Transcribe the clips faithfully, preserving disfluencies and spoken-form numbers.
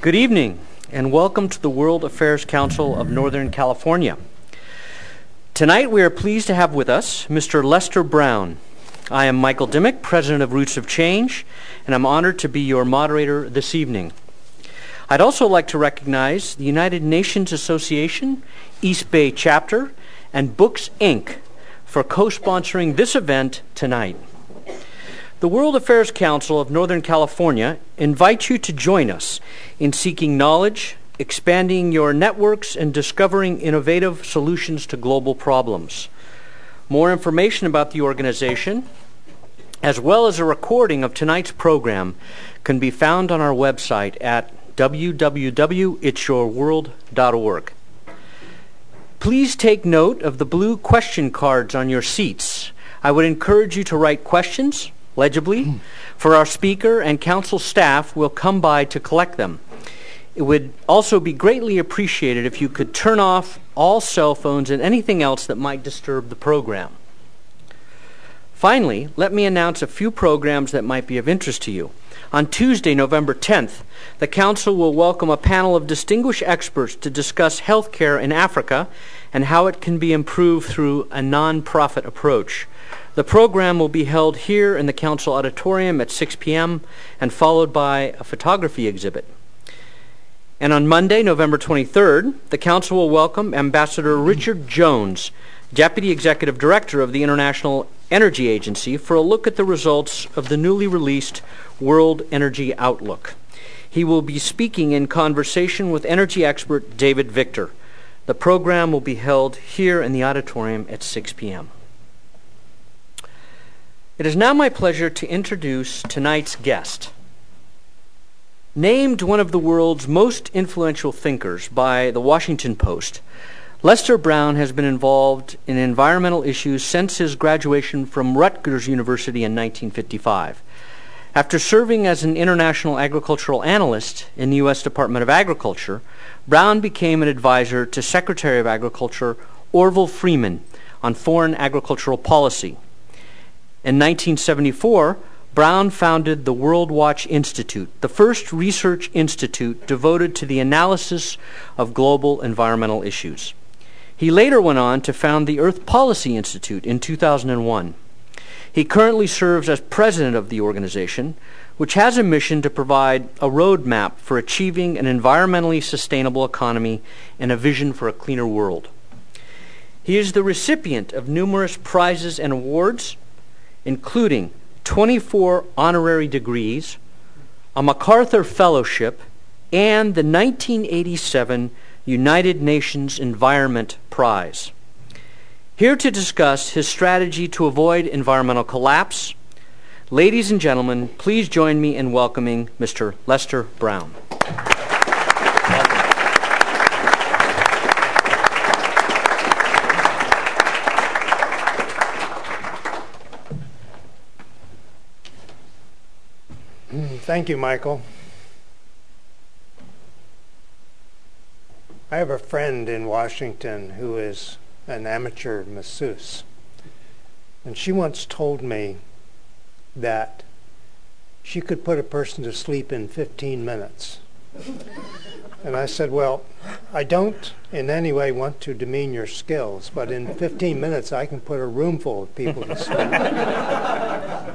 Good evening, and welcome to the World Affairs Council of Northern California. Tonight we are pleased to have with us Mister Lester Brown. I am Michael Dimmick, President of Roots of Change, and I'm honored to be your moderator this evening. I'd also like to recognize the United Nations Association, East Bay Chapter, and Books, Incorporated for co-sponsoring this event tonight. The World Affairs Council of Northern California invites you to join us in seeking knowledge, expanding your networks, and discovering innovative solutions to global problems. More information about the organization, as well as a recording of tonight's program, can be found on our website at w w w dot its your world dot org. Please take note of the blue question cards on your seats. I would encourage you to write questions legibly, for our speaker and council staff will come by to collect them. It would also be greatly appreciated if you could turn off all cell phones and anything else that might disturb the program. Finally, let me announce a few programs that might be of interest to you. On Tuesday, November tenth, the Council will welcome a panel of distinguished experts to discuss healthcare in Africa and how it can be improved through a non-profit approach. The program will be held here in the Council Auditorium at six p m and followed by a photography exhibit. And on Monday, November twenty-third, the Council will welcome Ambassador Richard Jones, Deputy Executive Director of the International Energy Agency, for a look at the results of the newly released World Energy Outlook. He will be speaking in conversation with energy expert David Victor. The program will be held here in the auditorium at six p m It is now my pleasure to introduce tonight's guest. Named one of the world's most influential thinkers by the Washington Post, Lester Brown has been involved in environmental issues since his graduation from Rutgers University in nineteen fifty-five. After serving as an international agricultural analyst in the U S Department of Agriculture, Brown became an advisor to Secretary of Agriculture Orville Freeman on foreign agricultural policy. In nineteen seventy-four, Brown founded the World Watch Institute, the first research institute devoted to the analysis of global environmental issues. He later went on to found the Earth Policy Institute in two thousand one. He currently serves as president of the organization, which has a mission to provide a roadmap for achieving an environmentally sustainable economy and a vision for a cleaner world. He is the recipient of numerous prizes and awards, including twenty-four honorary degrees, a MacArthur Fellowship, and the nineteen eighty-seven United Nations Environment Prize. Here to discuss his strategy to avoid environmental collapse, ladies and gentlemen, please join me in welcoming Mister Lester Brown. Thank you, Michael. I have a friend in Washington who is an amateur masseuse, and she once told me that she could put a person to sleep in fifteen minutes. And I said, well, I don't in any way want to demean your skills, but in fifteen minutes I can put a room full of people to sleep.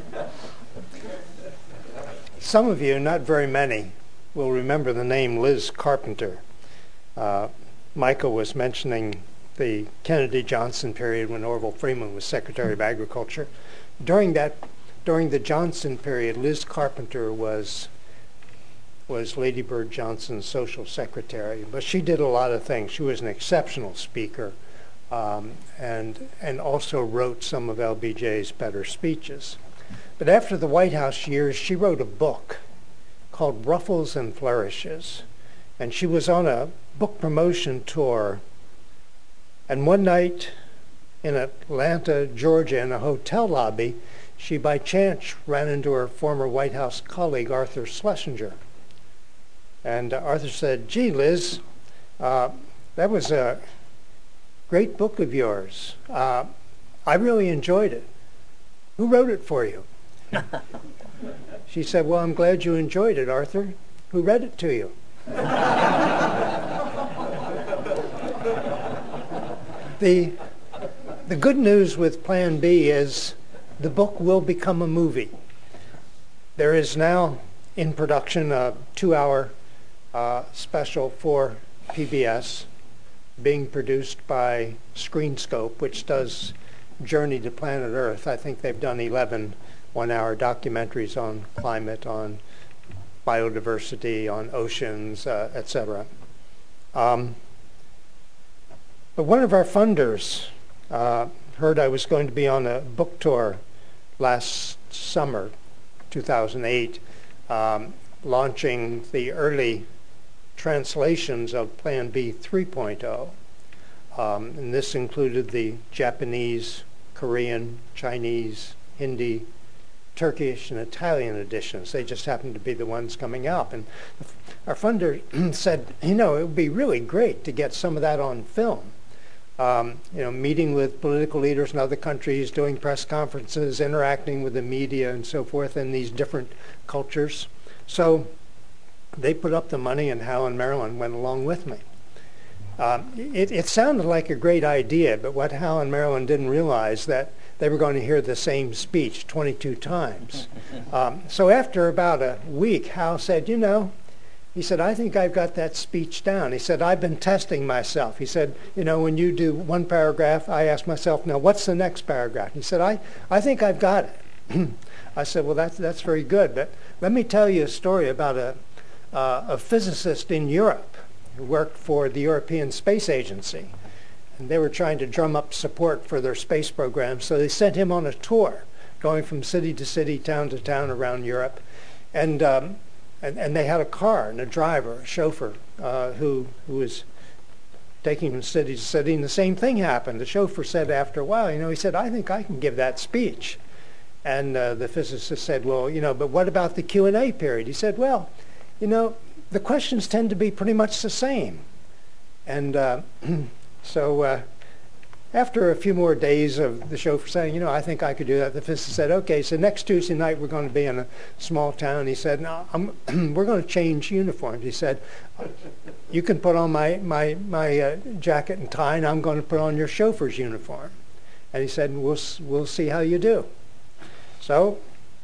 Some of you, not very many, will remember the name Liz Carpenter. Uh, Michael was mentioning the Kennedy-Johnson period when Orville Freeman was Secretary of Agriculture. During that, during the Johnson period, Liz Carpenter was was Lady Bird Johnson's social secretary, but she did a lot of things. She was an exceptional speaker, um, and and also wrote some of L B J's better speeches. But after the White House years, she wrote a book called Ruffles and Flourishes. And she was on a book promotion tour. And one night in Atlanta, Georgia, in a hotel lobby, she by chance ran into her former White House colleague, Arthur Schlesinger. And uh, Arthur said, gee, Liz, uh, that was a great book of yours. Uh, I really enjoyed it. Who wrote it for you? She said, well, I'm glad you enjoyed it, Arthur. Who read it to you? the, the good news with Plan B is the book will become a movie. There is now in production a two-hour uh, special for P B S being produced by Screenscope, which does Journey to Planet Earth. I think they've done eleven one-hour documentaries on climate, on biodiversity, on oceans, uh, et cetera. Um, but one of our funders uh, heard I was going to be on a book tour last summer, two thousand eight, um, launching the early translations of Plan B three point oh. Um, and this included the Japanese, Korean, Chinese, Hindi, Turkish, and Italian editions. They just happened to be the ones coming out. And our funder said, you know, it would be really great to get some of that on film. Um, you know, meeting with political leaders in other countries, doing press conferences, interacting with the media and so forth in these different cultures. So they put up the money, and Hal and Marilyn went along with me. Um, it, it sounded like a great idea, but what Hal and Marilyn didn't realize that they were going to hear the same speech twenty-two times. Um, so after about a week, Hal said, you know, he said, I think I've got that speech down. He said, I've been testing myself. He said, you know, when you do one paragraph, I ask myself, now what's the next paragraph? He said, I, I think I've got it. I said, well, that's, that's very good, but let me tell you a story about a, uh, a physicist in Europe who worked for the European Space Agency. And they were trying to drum up support for their space program, so they sent him on a tour, going from city to city, town to town around Europe. And um, and, and they had a car and a driver, a chauffeur, uh, who, who was taking him from city to city, and the same thing happened. The chauffeur said after a while, you know, he said, I think I can give that speech. And uh, the physicist said, well, you know, but what about the Q and A period? He said, well, you know, the questions tend to be pretty much the same. And uh, so uh, after a few more days of the chauffeur saying, you know, I think I could do that, the physicist said, okay, so next Tuesday night we're going to be in a small town. He said, no, I'm we're going to change uniforms. He said, you can put on my, my, my uh, jacket and tie, and I'm going to put on your chauffeur's uniform. And he said, we'll, we'll see how you do. So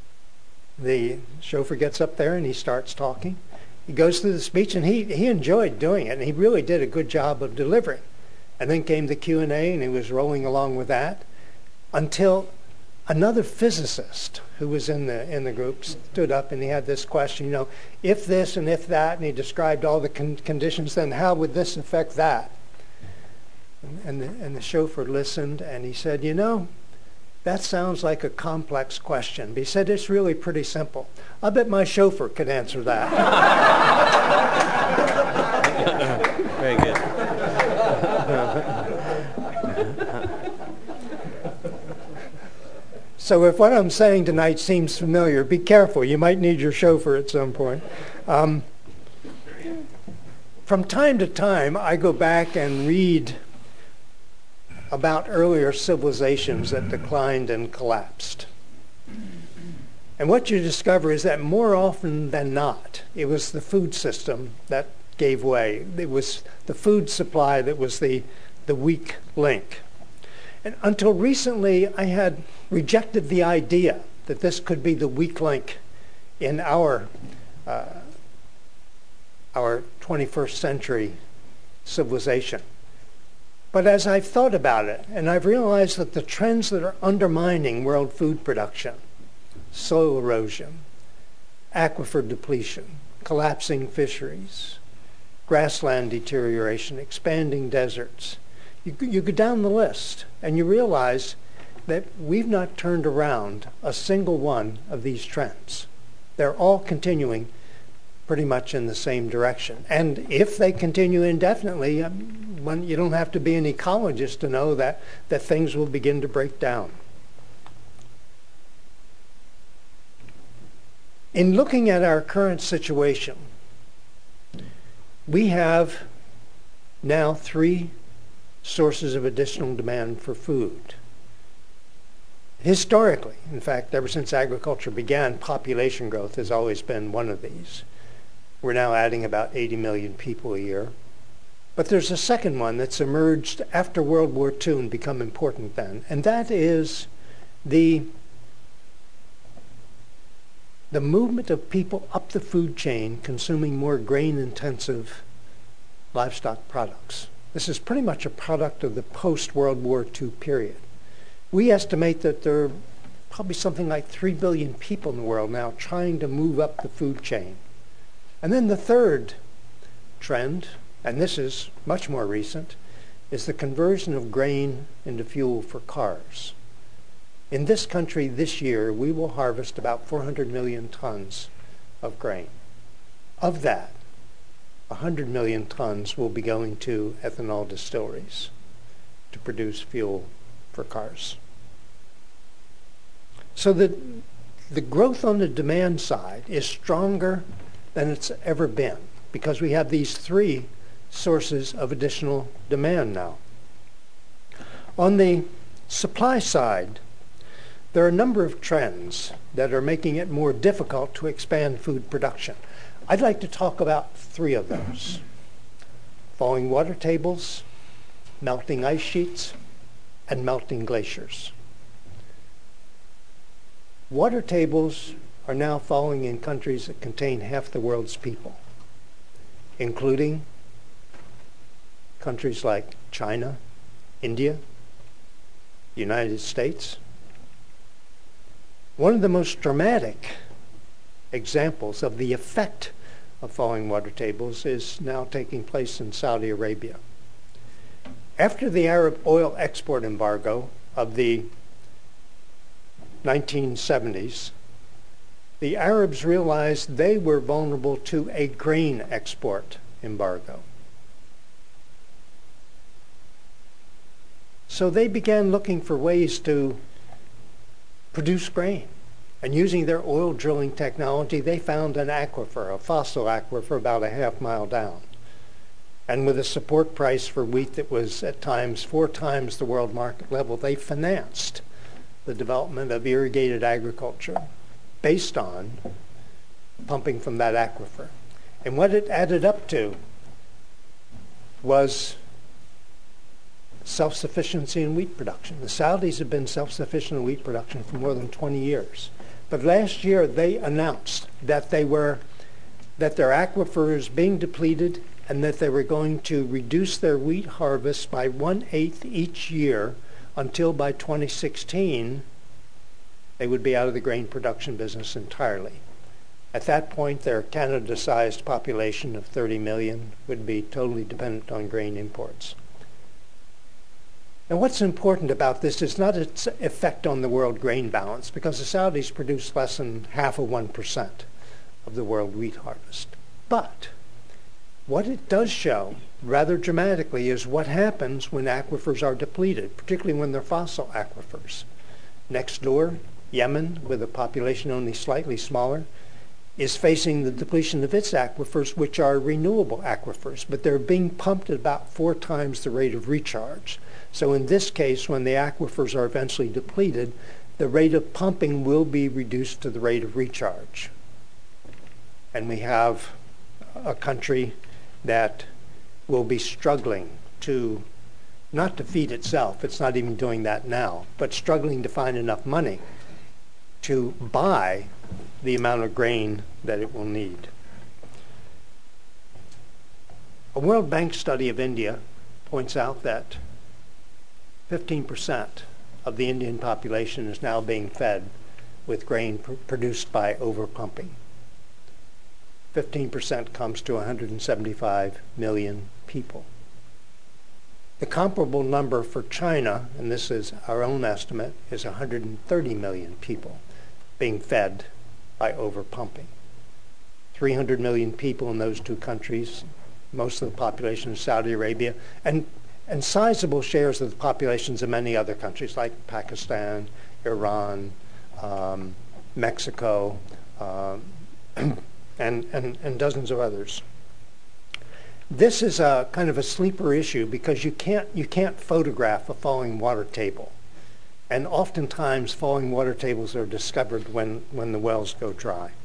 the chauffeur gets up there and he starts talking. He goes through the speech, and he, he enjoyed doing it, and he really did a good job of delivering. And then came the Q and A, and he was rolling along with that until another physicist who was in the in the group stood up, and he had this question, you know, if this and if that, and he described all the con- conditions, then how would this affect that? And, and, the, and the chauffeur listened, and he said, you know, that sounds like a complex question. But he said, it's really pretty simple. I bet my chauffeur could answer that. Very good. So if what I'm saying tonight seems familiar, be careful. You might need your chauffeur at some point. Um, from time to time, I go back and read about earlier civilizations that declined and collapsed. And what you discover is that more often than not, it was the food system that gave way. It was the food supply that was the, the weak link. And until recently, I had rejected the idea that this could be the weak link in our, uh, our twenty-first century civilization. But as I've thought about it, and I've realized that the trends that are undermining world food production, soil erosion, aquifer depletion, collapsing fisheries, grassland deterioration, expanding deserts, you, you go down the list and you realize that we've not turned around a single one of these trends. They're all continuing pretty much in the same direction. And if they continue indefinitely, um, when, you don't have to be an ecologist to know that, that things will begin to break down. In looking at our current situation, we have now three sources of additional demand for food. Historically, in fact, ever since agriculture began, population growth has always been one of these. We're now adding about eighty million people a year. But there's a second one that's emerged after World War Two and become important then, and that is the, the movement of people up the food chain consuming more grain-intensive livestock products. This is pretty much a product of the post-World War Two period. We estimate that there are probably something like three billion people in the world now trying to move up the food chain. And then the third trend, and this is much more recent, is the conversion of grain into fuel for cars. In this country this year, we will harvest about four hundred million tons of grain. Of that, one hundred million tons will be going to ethanol distilleries to produce fuel for cars. So the, the growth on the demand side is stronger than it's ever been because we have these three sources of additional demand now. On the supply side, there are a number of trends that are making it more difficult to expand food production. I'd like to talk about three of those: falling water tables, melting ice sheets, and melting glaciers. Water tables are now falling in countries that contain half the world's people, including countries like China, India, the United States. One of the most dramatic examples of the effect of falling water tables is now taking place in Saudi Arabia. After the Arab oil export embargo of the nineteen seventies, the Arabs realized they were vulnerable to a grain export embargo. So they began looking for ways to produce grain. And using their oil drilling technology, they found an aquifer, a fossil aquifer about a half mile down. And with a support price for wheat that was at times four times the world market level, they financed the development of irrigated agriculture based on pumping from that aquifer. And what it added up to was self-sufficiency in wheat production. The Saudis have been self-sufficient in wheat production for more than twenty years. But last year they announced that they were that their aquifer is being depleted and that they were going to reduce their wheat harvest by one-eighth each year until by twenty sixteen they would be out of the grain production business entirely. At that point, their Canada-sized population of thirty million would be totally dependent on grain imports. Now, what's important about this is not its effect on the world grain balance, because the Saudis produce less than half of one percent of the world wheat harvest. But what it does show, rather dramatically, is what happens when aquifers are depleted, particularly when they're fossil aquifers. Next door, Yemen, with a population only slightly smaller, is facing the depletion of its aquifers, which are renewable aquifers, but they're being pumped at about four times the rate of recharge. So in this case, when the aquifers are eventually depleted, the rate of pumping will be reduced to the rate of recharge. And we have a country that will be struggling to, not to feed itself, it's not even doing that now, but struggling to find enough money to buy the amount of grain that it will need. A World Bank study of India points out that fifteen percent of the Indian population is now being fed with grain pr- produced by overpumping. fifteen percent comes to one hundred seventy-five million people. The comparable number for China, and this is our own estimate, is one hundred thirty million people being fed by overpumping. three hundred million people in those two countries, most of the population of Saudi Arabia, and, and sizable shares of the populations of many other countries like Pakistan, Iran, um, Mexico, um, and, and, and dozens of others. This is a kind of a sleeper issue because you can't, you can't photograph a falling water table. And oftentimes falling water tables are discovered when, when the wells go dry.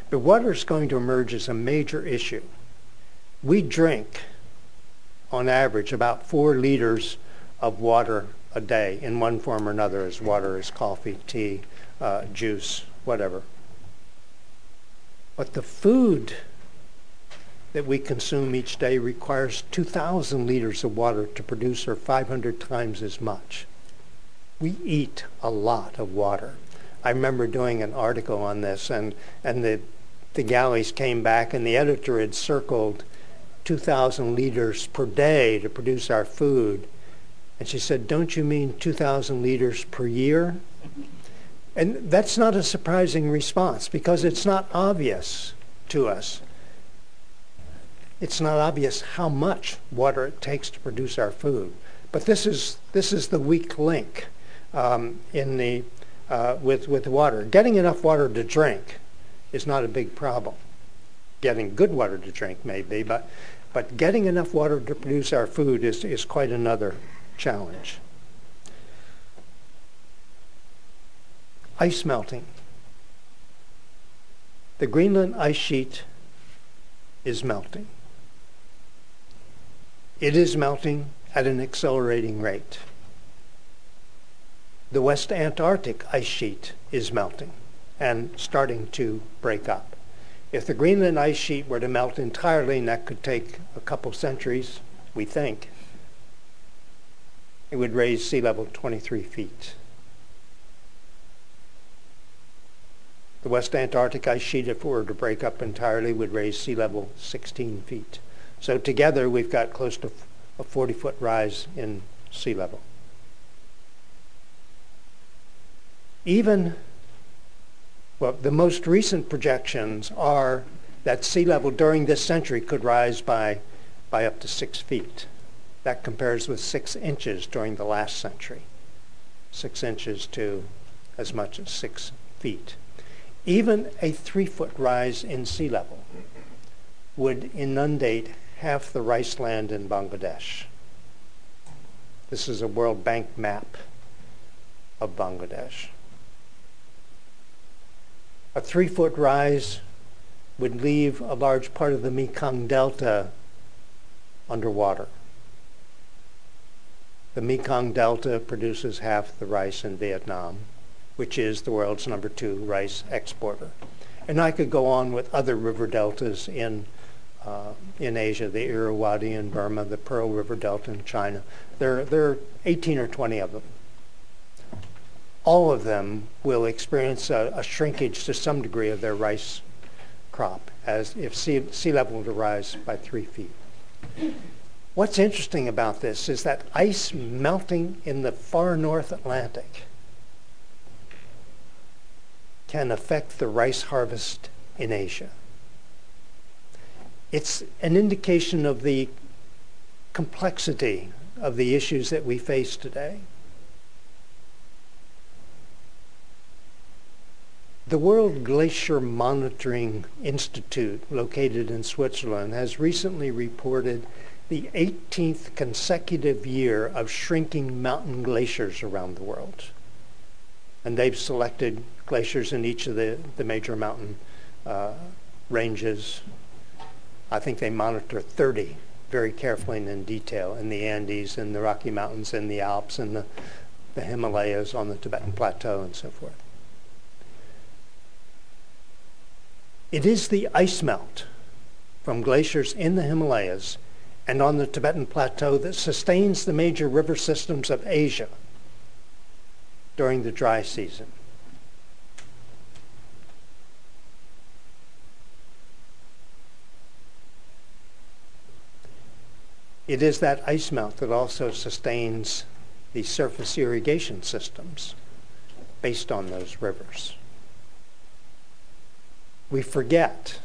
But water is going to emerge as a major issue. We drink, on average, about four liters of water a day in one form or another, as water is coffee, tea, uh, juice, whatever. But the food that we consume each day requires two thousand liters of water to produce, or five hundred times as much. We eat a lot of water. I remember doing an article on this, and, and the, the galleys came back, and the editor had circled two thousand liters per day to produce our food. And she said, "Don't you mean two thousand liters per year?" And that's not a surprising response, because it's not obvious to us. It's not obvious how much water it takes to produce our food. But this is this is the weak link um, in the uh, with with water. Getting enough water to drink is not a big problem. Getting good water to drink may be, but but getting enough water to produce our food is is quite another challenge. Ice melting. The Greenland ice sheet is melting. It is melting at an accelerating rate. The West Antarctic ice sheet is melting and starting to break up. If the Greenland ice sheet were to melt entirely, and that could take a couple centuries, we think, it would raise sea level twenty-three feet. The West Antarctic ice sheet, if it were to break up entirely, would raise sea level sixteen feet. So together we've got close to a forty-foot rise in sea level. Even, well, the most recent projections are that sea level during this century could rise by, by up to six feet. That compares with six inches during the last century. Six inches to as much as six feet. Even a three-foot rise in sea level would inundate half the rice land in Bangladesh. This is a World Bank map of Bangladesh. A three-foot rise would leave a large part of the Mekong Delta underwater. The Mekong Delta produces half the rice in Vietnam, which is the world's number two rice exporter. And I could go on with other river deltas in uh, in Asia, the Irrawaddy in Burma, the Pearl River Delta in China. There, there are eighteen or twenty of them. All of them will experience a, a shrinkage to some degree of their rice crop, as if sea, sea level were to rise by three feet. What's interesting about this is that ice melting in the far North Atlantic can affect the rice harvest in Asia. It's an indication of the complexity of the issues that we face today. The World Glacier Monitoring Institute, located in Switzerland, has recently reported the eighteenth consecutive year of shrinking mountain glaciers around the world. And they've selected glaciers in each of the, the major mountain uh, ranges. I think they monitor thirty very carefully and in detail in the Andes, in the Rocky Mountains, in the Alps, and the, the Himalayas, on the Tibetan Plateau, and so forth. It is the ice melt from glaciers in the Himalayas and on the Tibetan Plateau that sustains the major river systems of Asia during the dry season. It is that ice melt that also sustains the surface irrigation systems based on those rivers. We forget,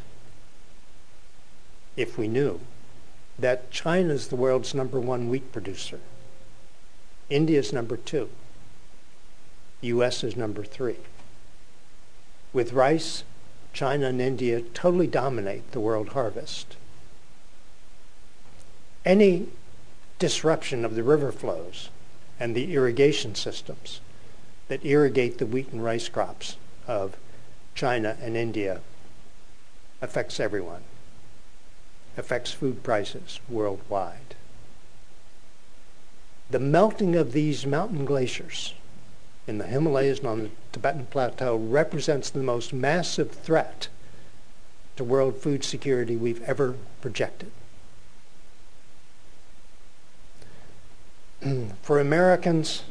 if we knew, that China is the world's number one wheat producer. India is number two. The U S is number three. With rice, China and India totally dominate the world harvest. Any disruption of the river flows and the irrigation systems that irrigate the wheat and rice crops of China and India affects everyone, affects food prices worldwide. The melting of these mountain glaciers in the Himalayas and on the Tibetan Plateau represents the most massive threat to world food security we've ever projected. For Americans,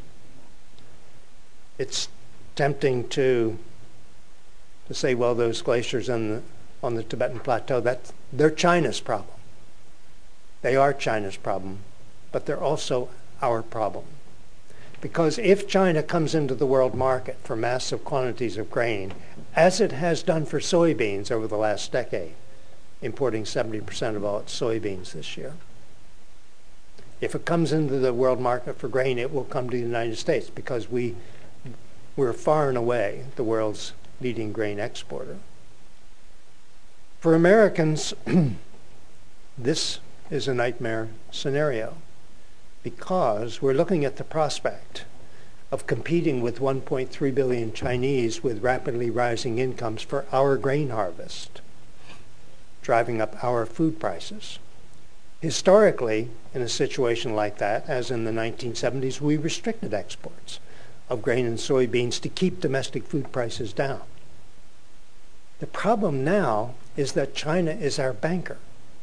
it's tempting to to say, well, those glaciers on the on the Tibetan Plateau, that's they're China's problem. They are China's problem, but they're also our problem. Because if China comes into the world market for massive quantities of grain, as it has done for soybeans over the last decade, importing seventy percent of all its soybeans this year, if it comes into the world market for grain, it will come to the United States because we, we're far and away the world's leading grain exporter. For Americans, this is a nightmare scenario because we're looking at the prospect of competing with one point three billion Chinese with rapidly rising incomes for our grain harvest, driving up our food prices. Historically, in a situation like that, as in the nineteen seventies, we restricted exports of grain and soybeans to keep domestic food prices down. The problem now is that China is our banker.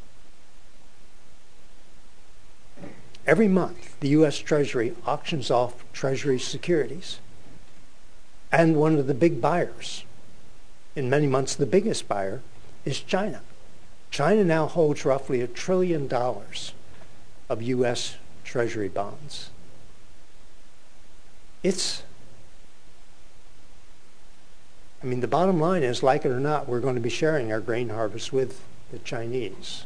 Every month, the U S Treasury auctions off Treasury securities. And one of the big buyers, in many months the biggest buyer, is China. China now holds roughly a trillion dollars of U S Treasury bonds. It's, I mean, the bottom line is, like it or not, we're going to be sharing our grain harvest with the Chinese.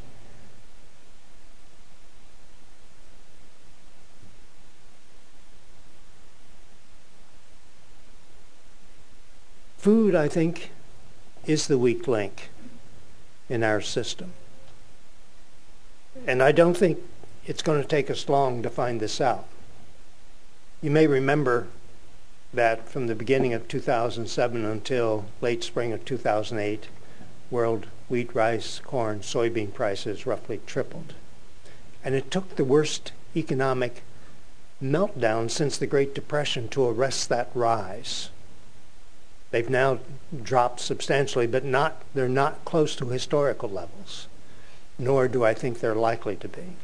Food, I think, is the weak link in our system. And I don't think it's going to take us long to find this out. You may remember that from the beginning of two thousand seven until late spring of two thousand eight, world wheat, rice, corn, soybean prices roughly tripled. And it took the worst economic meltdown since the Great Depression to arrest that rise. They've now dropped substantially, but not, they're not close to historical levels, nor do I think they're likely to be.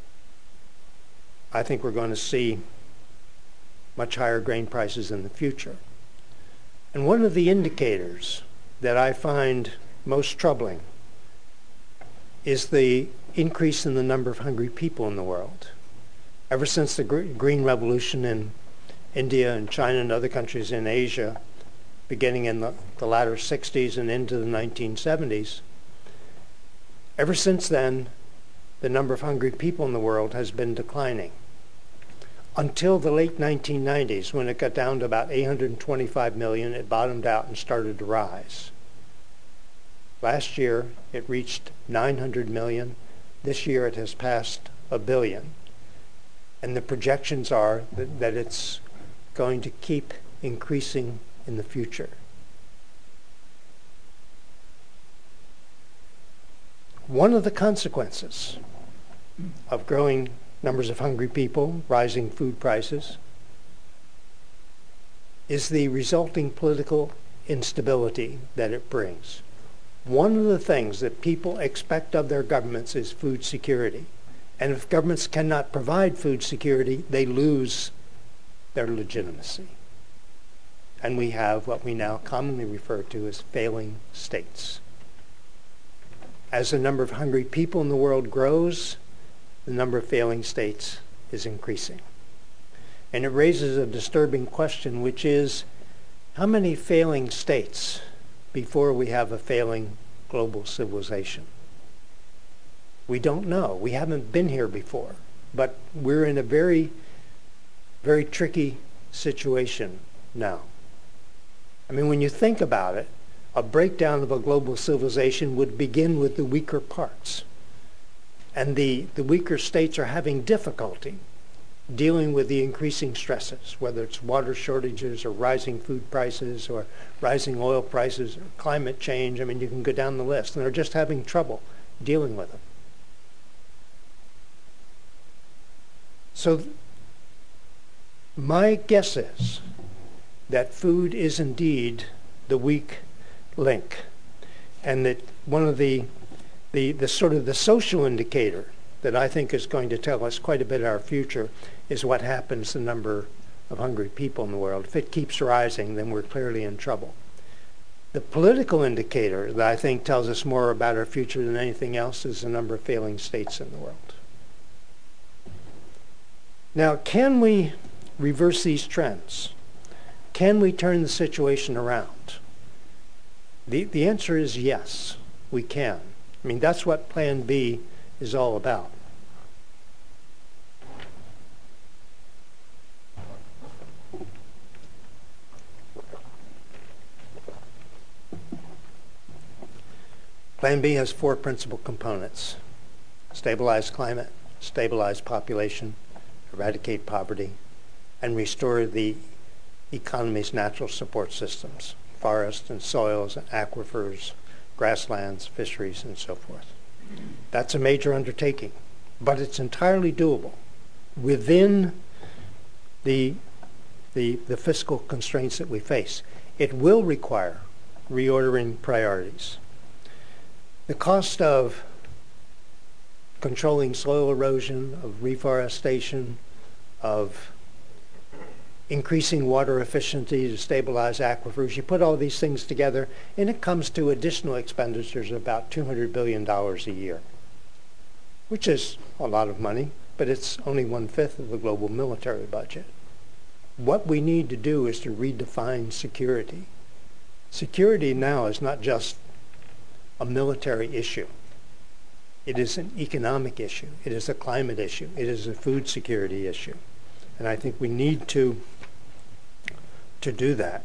I think we're going to see much higher grain prices in the future. And one of the indicators that I find most troubling is the increase in the number of hungry people in the world. Ever since the Green Revolution in India and China and other countries in Asia, beginning in the, the latter sixties and into the nineteen seventies, ever since then, the number of hungry people in the world has been declining. Until the late nineteen nineties, when it got down to about eight hundred twenty-five million, it bottomed out and started to rise. Last year, it reached nine hundred million. This year, it has passed a billion. And the projections are that, that it's going to keep increasing in the future. One of the consequences of growing numbers of hungry people, rising food prices, is the resulting political instability that it brings. One of the things that people expect of their governments is food security. And if governments cannot provide food security, they lose their legitimacy. And we have what we now commonly refer to as failing states. As the number of hungry people in the world grows, the number of failing states is increasing. And it raises a disturbing question, which is, how many failing states before we have a failing global civilization? We don't know. We haven't been here before. But we're in a very, very tricky situation now. I mean, when you think about it, a breakdown of a global civilization would begin with the weaker parts. And the, the weaker states are having difficulty dealing with the increasing stresses, whether it's water shortages or rising food prices or rising oil prices or climate change. I mean, you can go down the list, and they're just having trouble dealing with them. So my guess is that food is indeed the weak link, and that one of the, the, the sort of the social indicator that I think is going to tell us quite a bit of our future is what happens to the number of hungry people in the world. If it keeps rising, then we're clearly in trouble. The political indicator that I think tells us more about our future than anything else is the number of failing states in the world. Now, can we reverse these trends? Can we turn the situation around? The, the answer is yes, we can. I mean, that's what Plan B is all about. Plan B has four principal components: stabilize climate, stabilize population, eradicate poverty, and restore the economy's natural support systems, forests and soils and aquifers, grasslands, fisheries, and so forth. That's a major undertaking, but it's entirely doable within the, the, the fiscal constraints that we face. It will require reordering priorities. The cost of controlling soil erosion, of reforestation, of increasing water efficiency to stabilize aquifers, you put all these things together, and it comes to additional expenditures of about two hundred billion dollars a year, which is a lot of money, but it's only one-fifth of the global military budget. What we need to do is to redefine security. Security now is not just a military issue. It is an economic issue. It is a climate issue. It is a food security issue. And I think we need to, to do that.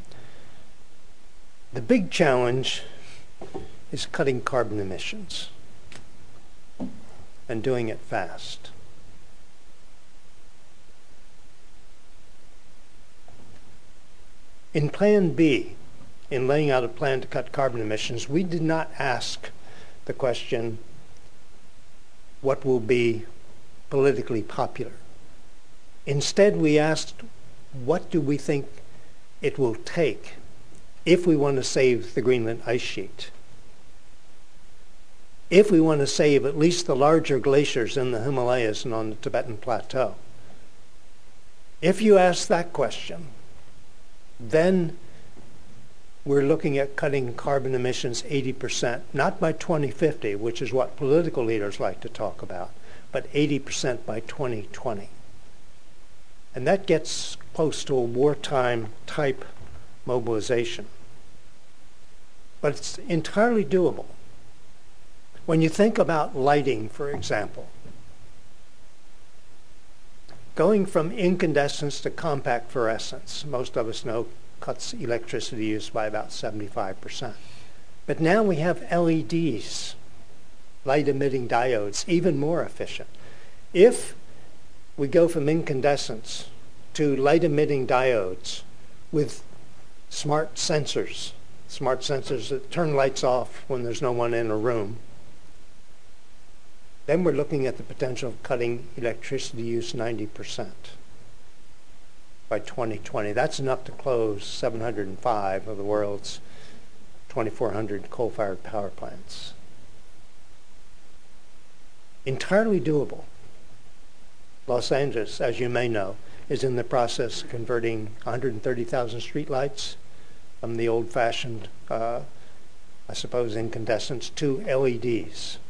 The big challenge is cutting carbon emissions and doing it fast. In Plan B, in laying out a plan to cut carbon emissions, we did not ask the question, what will be politically popular? Instead, we asked, what do we think it will take if we want to save the Greenland ice sheet? If we want to save at least the larger glaciers in the Himalayas and on the Tibetan Plateau? If you ask that question, then we're looking at cutting carbon emissions eighty percent, not by twenty fifty, which is what political leaders like to talk about, but eighty percent by twenty twenty. And that gets close to a wartime type mobilization. But it's entirely doable. When you think about lighting, for example, going from incandescence to compact fluorescence, most of us know cuts electricity use by about seventy-five percent. But now we have L E Ds, light-emitting diodes, even more efficient. If we go from incandescence to light-emitting diodes with smart sensors, smart sensors that turn lights off when there's no one in a room, then we're looking at the potential of cutting electricity use ninety percent. By twenty twenty. That's enough to close seven hundred five of the world's twenty-four hundred coal-fired power plants. Entirely doable. Los Angeles, as you may know, is in the process of converting one hundred thirty thousand streetlights from the old-fashioned, uh, I suppose, incandescents to L E Ds.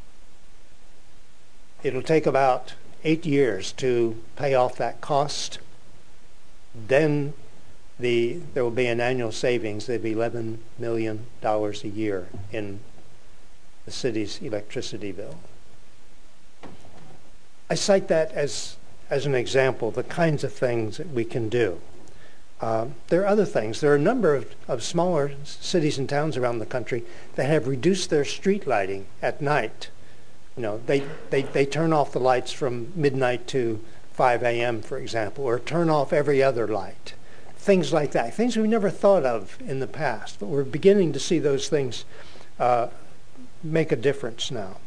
It'll take about eight years to pay off that cost. Then the, there will be an annual savings. There'll be eleven million dollars a year in the city's electricity bill. I cite that as, as an example, the kinds of things that we can do. Uh, there are other things. There are a number of, of smaller cities and towns around the country that have reduced their street lighting at night. You know, they, they, they turn off the lights from midnight to five a m, for example, or turn off every other light. Things like that, things we never thought of in the past, but we're beginning to see those things uh, make a difference now.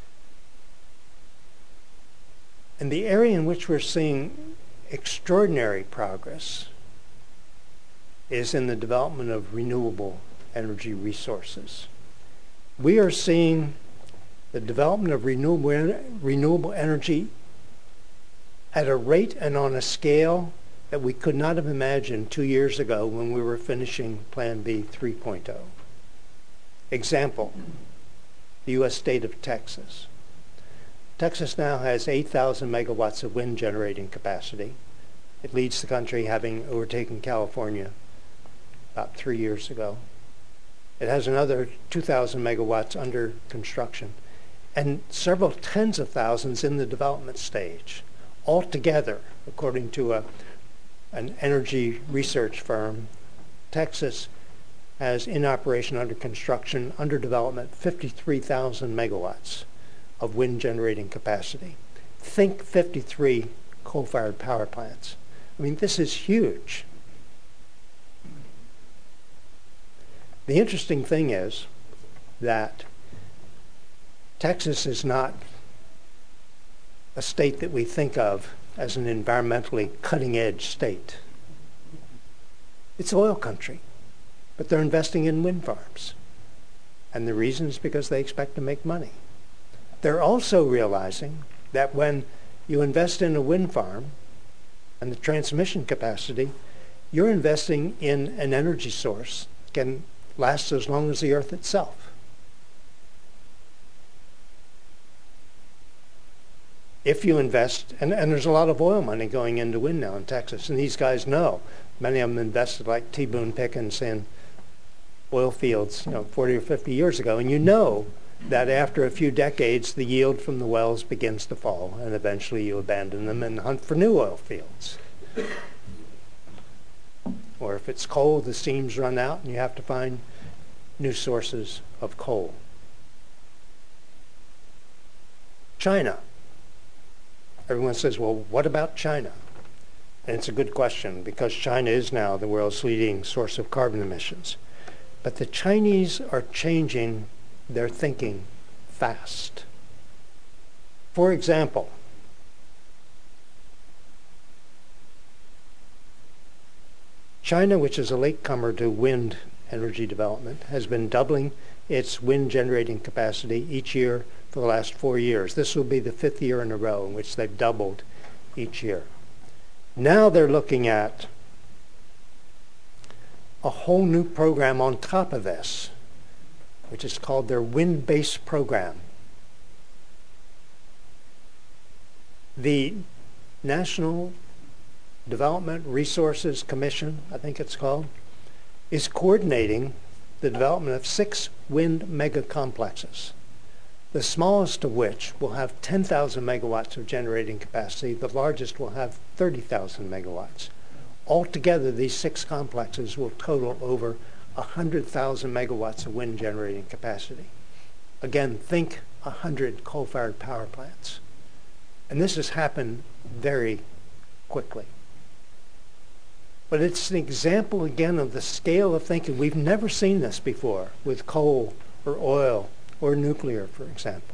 And the area in which we're seeing extraordinary progress is in the development of renewable energy resources. We are seeing the development of renewable, renewable energy at a rate and on a scale that we could not have imagined two years ago when we were finishing Plan B three point oh. Example, the U S state of Texas. Texas now has eight thousand megawatts of wind generating capacity. It leads the country, having overtaken California about three years ago. It has another two thousand megawatts under construction and several tens of thousands in the development stage. Altogether, according to a, an energy research firm, Texas has in operation, under construction, under development, fifty-three thousand megawatts of wind generating capacity. Think fifty-three coal-fired power plants. I mean, this is huge. The interesting thing is that Texas is not a state that we think of as an environmentally cutting-edge state. It's oil country, but they're investing in wind farms. And the reason is because they expect to make money. They're also realizing that when you invest in a wind farm and the transmission capacity, you're investing in an energy source that can last as long as the earth itself. If you invest, and, and there's a lot of oil money going into wind now in Texas, and these guys know. Many of them invested, like T. Boone Pickens, in oil fields, you know, forty or fifty years ago, and you know that after a few decades, the yield from the wells begins to fall, and eventually you abandon them and hunt for new oil fields. Or if it's coal, the steam's run out, and you have to find new sources of coal. China. Everyone says, well, what about China? And it's a good question, because China is now the world's leading source of carbon emissions. But the Chinese are changing their thinking fast. For example, China, which is a latecomer to wind energy development, has been doubling its wind generating capacity each year for the last four years. This will be the fifth year in a row in which they've doubled each year. Now they're looking at a whole new program on top of this, which is called their wind-based program. The National Development Resources Commission, I think it's called, is coordinating the development of six wind mega complexes, the smallest of which will have ten thousand megawatts of generating capacity. The largest will have thirty thousand megawatts. Altogether, these six complexes will total over one hundred thousand megawatts of wind generating capacity. Again, think one hundred coal-fired power plants. And this has happened very quickly. But it's an example, again, of the scale of thinking. We've never seen this before with coal or oil or nuclear, for example.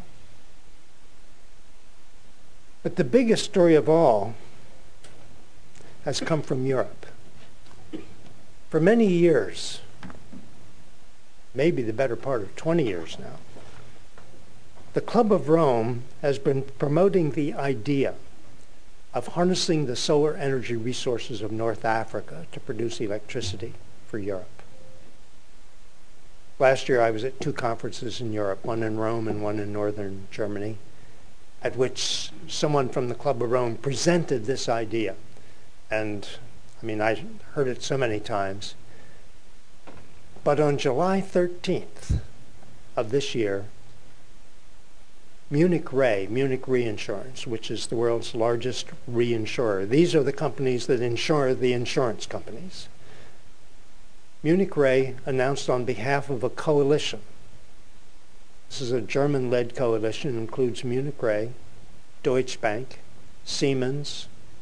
But the biggest story of all has come from Europe. For many years, maybe the better part of twenty years now, the Club of Rome has been promoting the idea of harnessing the solar energy resources of North Africa to produce electricity for Europe. Last year I was at two conferences in Europe, one in Rome and one in northern Germany, at which someone from the Club of Rome presented this idea. And I mean, I heard it so many times. But on July thirteenth of this year, Munich Re, Munich Reinsurance, which is the world's largest reinsurer. These are the companies that insure the insurance companies. Munich Re announced on behalf of a coalition. This is a German-led coalition. It includes Munich Re, Deutsche Bank, Siemens,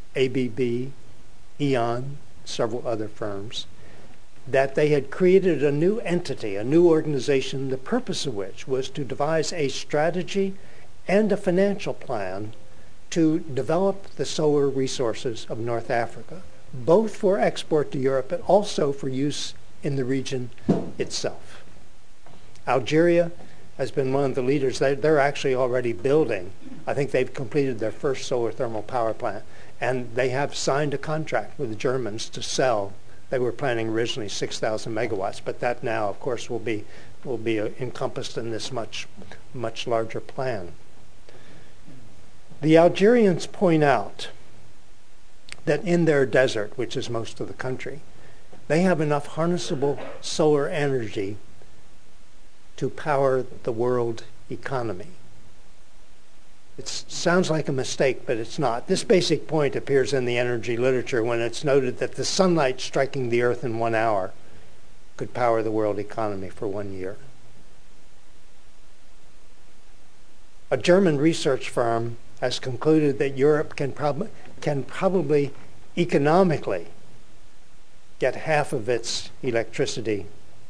A B B, E.ON, several other firms, that they had created a new entity, a new organization, the purpose of which was to devise a strategy and a financial plan to develop the solar resources of North Africa, both for export to Europe, but also for use in the region itself. Algeria has been one of the leaders. They, they're actually already building. I think they've completed their first solar thermal power plant, and they have signed a contract with the Germans to sell. They were planning originally six thousand megawatts, but that now, of course, will be will be uh, encompassed in this much, much larger plan. The Algerians point out that in their desert, which is most of the country, they have enough harnessable solar energy to power the world economy. It sounds like a mistake, but it's not. This basic point appears in the energy literature when it's noted that the sunlight striking the earth in one hour could power the world economy for one year. A German research firm has concluded that Europe can, prob- can probably economically get half of its electricity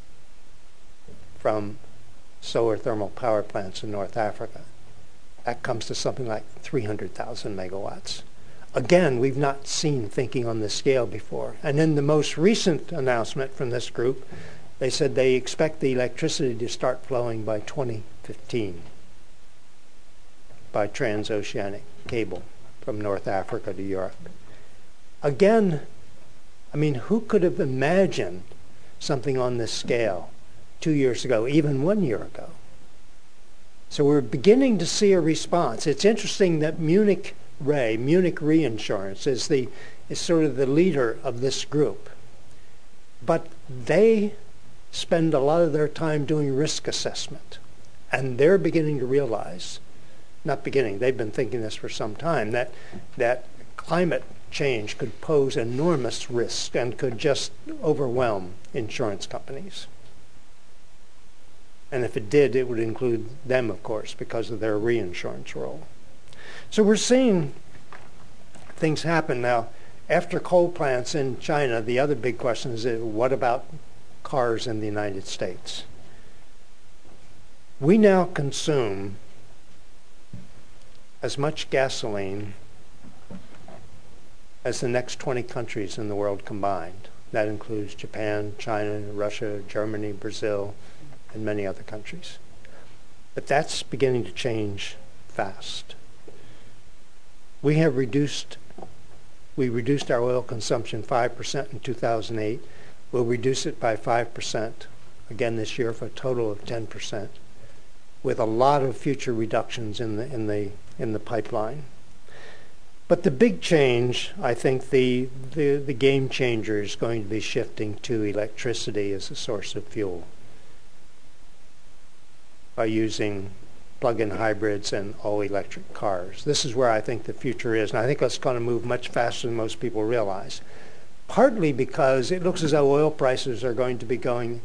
from solar thermal power plants in North Africa. That comes to something like three hundred thousand megawatts. Again, we've not seen thinking on this scale before. And in the most recent announcement from this group, they said they expect the electricity to start flowing by twenty fifteen by transoceanic cable from North Africa to Europe. Again, I mean, who could have imagined something on this scale two years ago, even one year ago? So we're beginning to see a response. It's interesting that Munich Re, Munich Reinsurance, is the is sort of the leader of this group. But they spend a lot of their time doing risk assessment. And they're beginning to realize, not beginning, they've been thinking this for some time, that that climate change could pose enormous risk and could just overwhelm insurance companies. And if it did, it would include them, of course, because of their reinsurance role. So we're seeing things happen now. After coal plants in China, the other big question is, what about cars in the United States? We now consume as much gasoline as the next twenty countries in the world combined. That includes Japan, China, Russia, Germany, Brazil, and many other countries. But that's beginning to change fast. We have reduced, we reduced our oil consumption five percent in two thousand eight. We'll reduce it by five percent again this year for a total of ten percent, with a lot of future reductions in the, in the, in the pipeline. But the big change, I think the, the, the game changer is going to be shifting to electricity as a source of fuel, by using plug-in hybrids and all-electric cars. This is where I think the future is, and I think it's going to move much faster than most people realize. Partly because it looks as though oil prices are going to be going,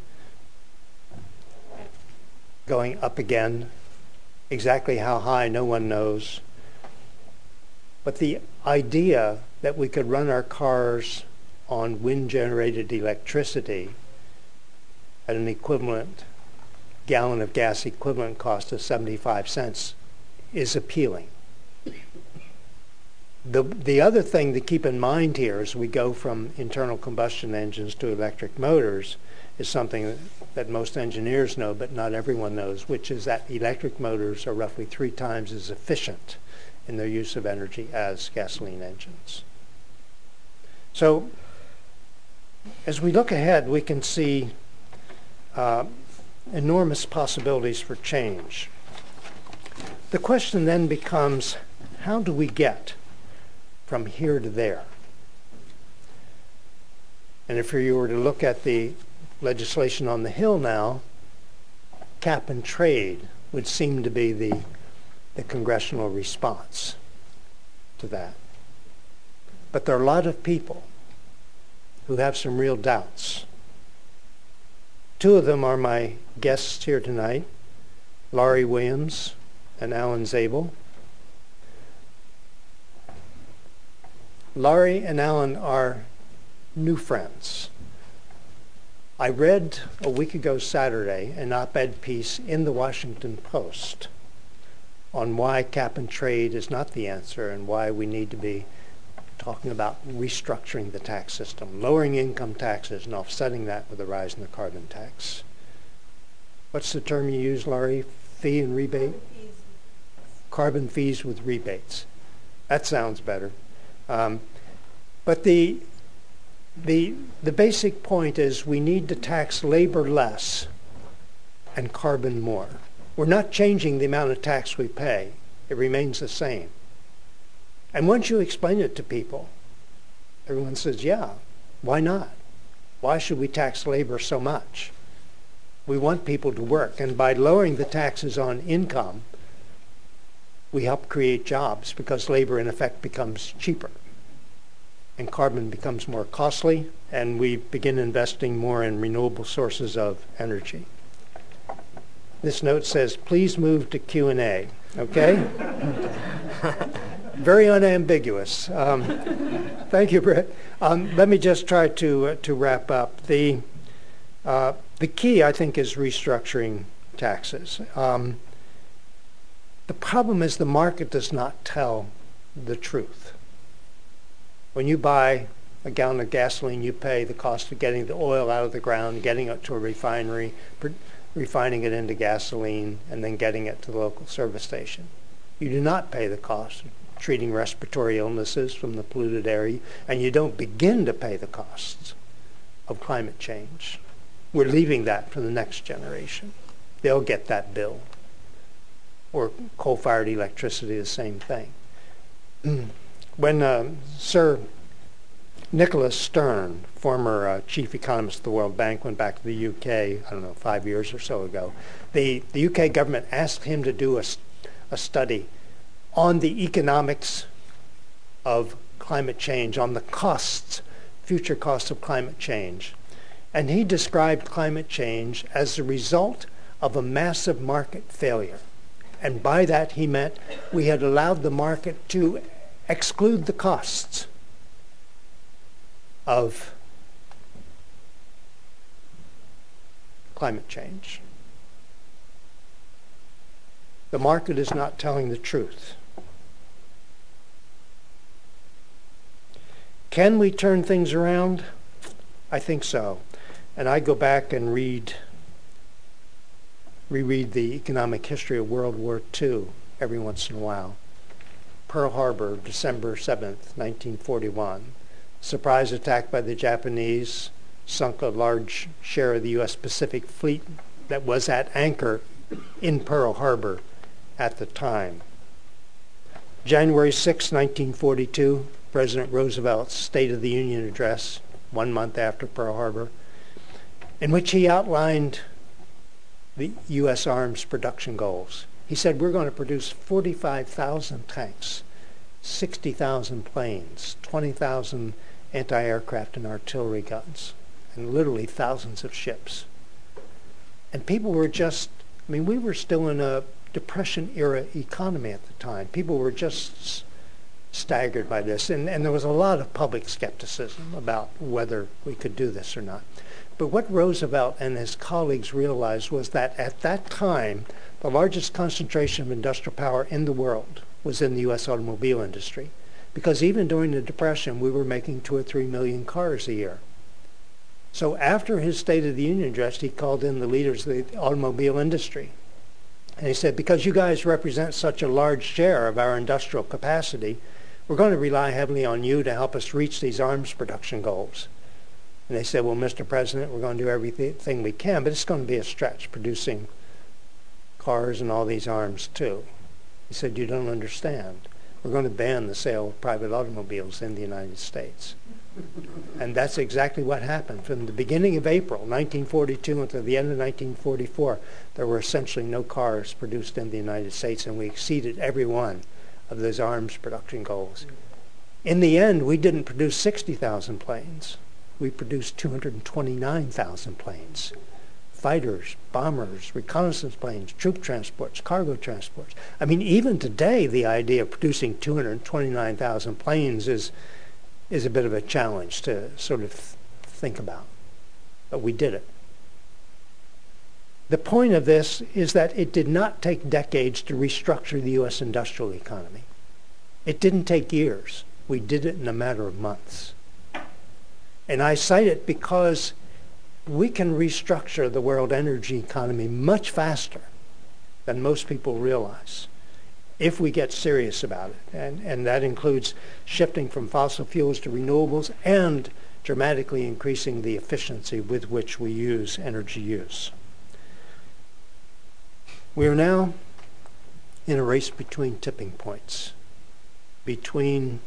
going up again. Exactly how high, no one knows. But the idea that we could run our cars on wind-generated electricity at an equivalent gallon of gas equivalent cost of seventy-five cents is appealing. The, the other thing to keep in mind here as we go from internal combustion engines to electric motors is something that, that most engineers know, but not everyone knows, which is that electric motors are roughly three times as efficient in their use of energy as gasoline engines. So as we look ahead, we can see uh, enormous possibilities for change. The question then becomes, how do we get from here to there? And if you were to look at the legislation on the Hill now, cap and trade would seem to be the, the congressional response to that. But there are a lot of people who have some real doubts. Two of them are my guests here tonight, Laurie Williams and Alan Zabel. Laurie and Alan are new friends. I read a week ago Saturday an op-ed piece in the Washington Post on why cap and trade is not the answer and why we need to be talking about restructuring the tax system, lowering income taxes and offsetting that with a rise in the carbon tax. What's the term you use, Laurie? Fee and rebate? Carbon fees with rebates. That sounds better. Um, but the The, the basic point is we need to tax labor less and carbon more. We're not changing the amount of tax we pay. It remains the same. And once you explain it to people, everyone says, yeah, why not? Why should we tax labor so much? We want people to work. And by lowering the taxes on income, we help create jobs because labor, in effect, becomes cheaper. And carbon becomes more costly, and we begin investing more in renewable sources of energy. This note says, please move to Q and A, okay? Very unambiguous. Um, thank you, Brett. Um, let me just try to, uh, to wrap up. The, uh, the key, I think, is restructuring taxes. Um, the problem is the market does not tell the truth. When you buy a gallon of gasoline, you pay the cost of getting the oil out of the ground, getting it to a refinery, refining it into gasoline, and then getting it to the local service station. You do not pay the cost of treating respiratory illnesses from the polluted air, and you don't begin to pay the costs of climate change. We're leaving that for the next generation. They'll get that bill. Or coal-fired electricity, the same thing. When uh, Sir Nicholas Stern, former uh, chief economist of the World Bank, went back to the U K, I don't know, five years or so ago, the, the U K government asked him to do a, a study on the economics of climate change, on the costs, future costs of climate change. And he described climate change as the result of a massive market failure. And by that he meant we had allowed the market to exclude the costs of climate change. The market is not telling the truth. Can we turn things around? I think so. And I go back and read, reread the economic history of World War Two every once in a while. Pearl Harbor, December seventh, nineteen forty-one. Surprise attack by the Japanese, sunk a large share of the U S Pacific Fleet that was at anchor in Pearl Harbor at the time. January sixth, nineteen forty-two, President Roosevelt's State of the Union address, one month after Pearl Harbor, in which he outlined the U S arms production goals. He said, we're going to produce forty-five thousand tanks, sixty thousand planes, twenty thousand anti-aircraft and artillery guns, and literally thousands of ships. And people were just, I mean, we were still in a Depression-era economy at the time. People were just staggered by this, and, and there was a lot of public skepticism about whether we could do this or not. But what Roosevelt and his colleagues realized was that at that time, the largest concentration of industrial power in the world was in the U S automobile industry, because even during the Depression, we were making two or three million cars a year. So after his State of the Union address, he called in the leaders of the automobile industry. And he said, because you guys represent such a large share of our industrial capacity, we're going to rely heavily on you to help us reach these arms production goals. And they said, well, Mister President, we're going to do everything we can, but it's going to be a stretch producing cars and all these arms too. He said, you don't understand. We're going to ban the sale of private automobiles in the United States. And that's exactly what happened. From the beginning of April nineteen forty-two until the end of nineteen forty-four, there were essentially no cars produced in the United States, and we exceeded every one of those arms production goals. In the end, we didn't produce sixty thousand planes. We produced two hundred twenty-nine thousand planes. Fighters, bombers, reconnaissance planes, troop transports, cargo transports. I mean, even today, the idea of producing two hundred twenty-nine thousand planes is is a bit of a challenge to sort of th- think about. But we did it. The point of this is that it did not take decades to restructure the U S industrial economy. It didn't take years. We did it in a matter of months. And I cite it because we can restructure the world energy economy much faster than most people realize if we get serious about it. And, and that includes shifting from fossil fuels to renewables and dramatically increasing the efficiency with which we use energy use. We are now in a race between tipping points, between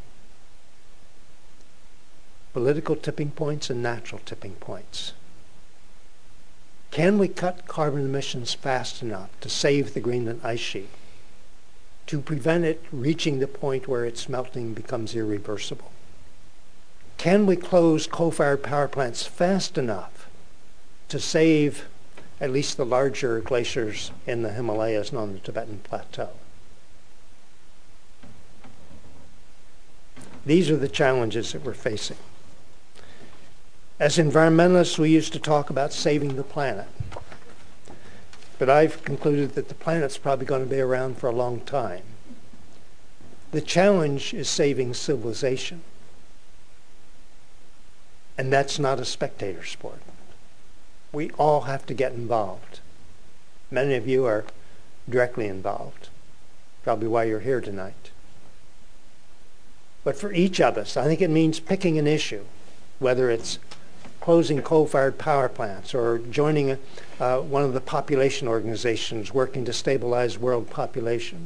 political tipping points and natural tipping points. Can we cut carbon emissions fast enough to save the Greenland ice sheet, to prevent it reaching the point where its melting becomes irreversible? Can we close coal-fired power plants fast enough to save at least the larger glaciers in the Himalayas and on the Tibetan Plateau? These are the challenges that we're facing. As environmentalists, we used to talk about saving the planet. But I've concluded that the planet's probably going to be around for a long time. The challenge is saving civilization. And that's not a spectator sport. We all have to get involved. Many of you are directly involved. Probably why you're here tonight. But for each of us, I think it means picking an issue, whether it's closing coal-fired power plants or joining uh, one of the population organizations working to stabilize world population,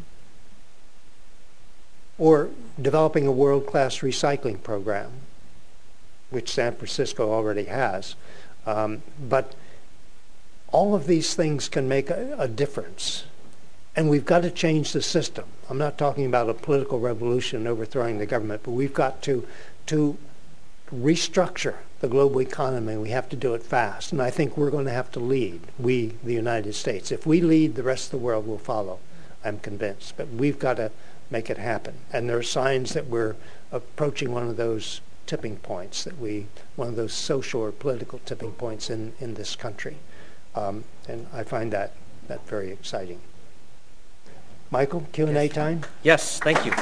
or developing a world-class recycling program, which San Francisco already has. Um, but all of these things can make a, a difference. And we've got to change the system. I'm not talking about a political revolution overthrowing the government, but we've got to, to restructure the global economy. We have to do it fast. And I think we're going to have to lead, we, the United States. If we lead, the rest of the world will follow, I'm convinced. But we've got to make it happen. And there are signs that we're approaching one of those tipping points, that we, one of those social or political tipping points in, in this country. Um, and I find that, that very exciting. Michael, Q and A time? Yes, thank you.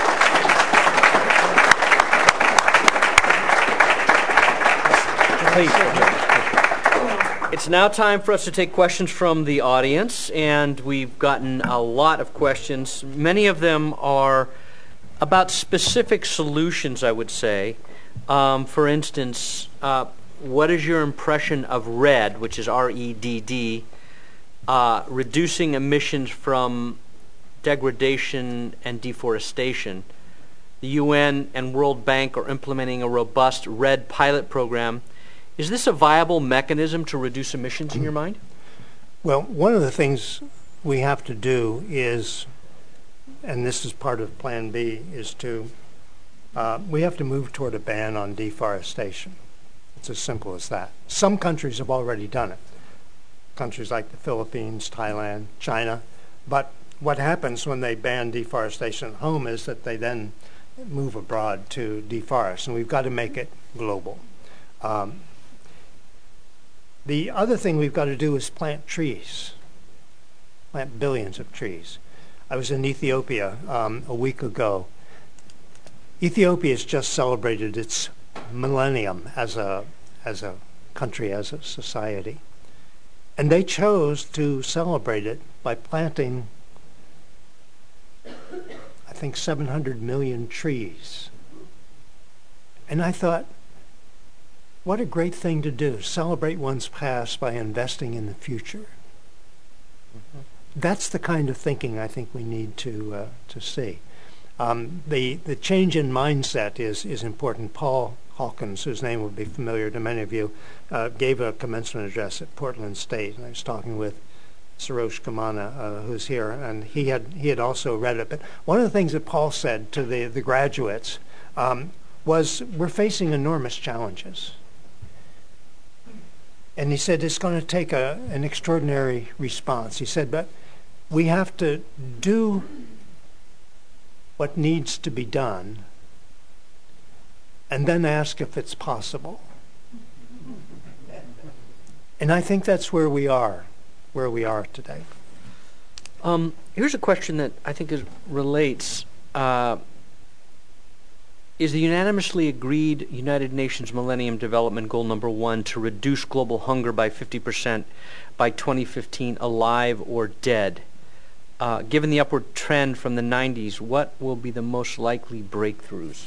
Please. It's now time for us to take questions from the audience, and we've gotten a lot of questions. Many of them are about specific solutions, I would say. Um, for instance, uh, what is your impression of REDD, which is R E D D, uh, reducing emissions from degradation and deforestation? The U N and World Bank are implementing a robust REDD pilot program. Is this a viable mechanism to reduce emissions in your mind? Well, one of the things we have to do is, and this is part of Plan B, is to, uh, we have to move toward a ban on deforestation. It's as simple as that. Some countries have already done it. Countries like the Philippines, Thailand, China. But what happens when they ban deforestation at home is that they then move abroad to deforest, and we've got to make it global. Um, the other thing we've got to do is plant trees, plant billions of trees. I was in Ethiopia um, a week ago. Ethiopia has just celebrated its millennium as a as a country, as a society, and they chose to celebrate it by planting, I think, seven hundred million trees. And I thought, what a great thing to do, celebrate one's past by investing in the future. Mm-hmm. That's the kind of thinking I think we need to uh, to see. Um, the the change in mindset is is important. Paul Hawkins, whose name would be familiar to many of you, uh, gave a commencement address at Portland State, and I was talking with Sarosh Kamana, uh, who's here, and he had he had also read it. But one of the things that Paul said to the the graduates um, was, "We're facing enormous challenges." And he said it's going to take a, an extraordinary response. He said, but we have to do what needs to be done, and then ask if it's possible. And I think that's where we are, where we are today. Um, here's a question that I think is, relates. Uh, is the unanimously agreed United Nations Millennium Development Goal number one to reduce global hunger by fifty percent by twenty fifteen alive or dead? Uh, given the upward trend from the nineties, what will be the most likely breakthroughs?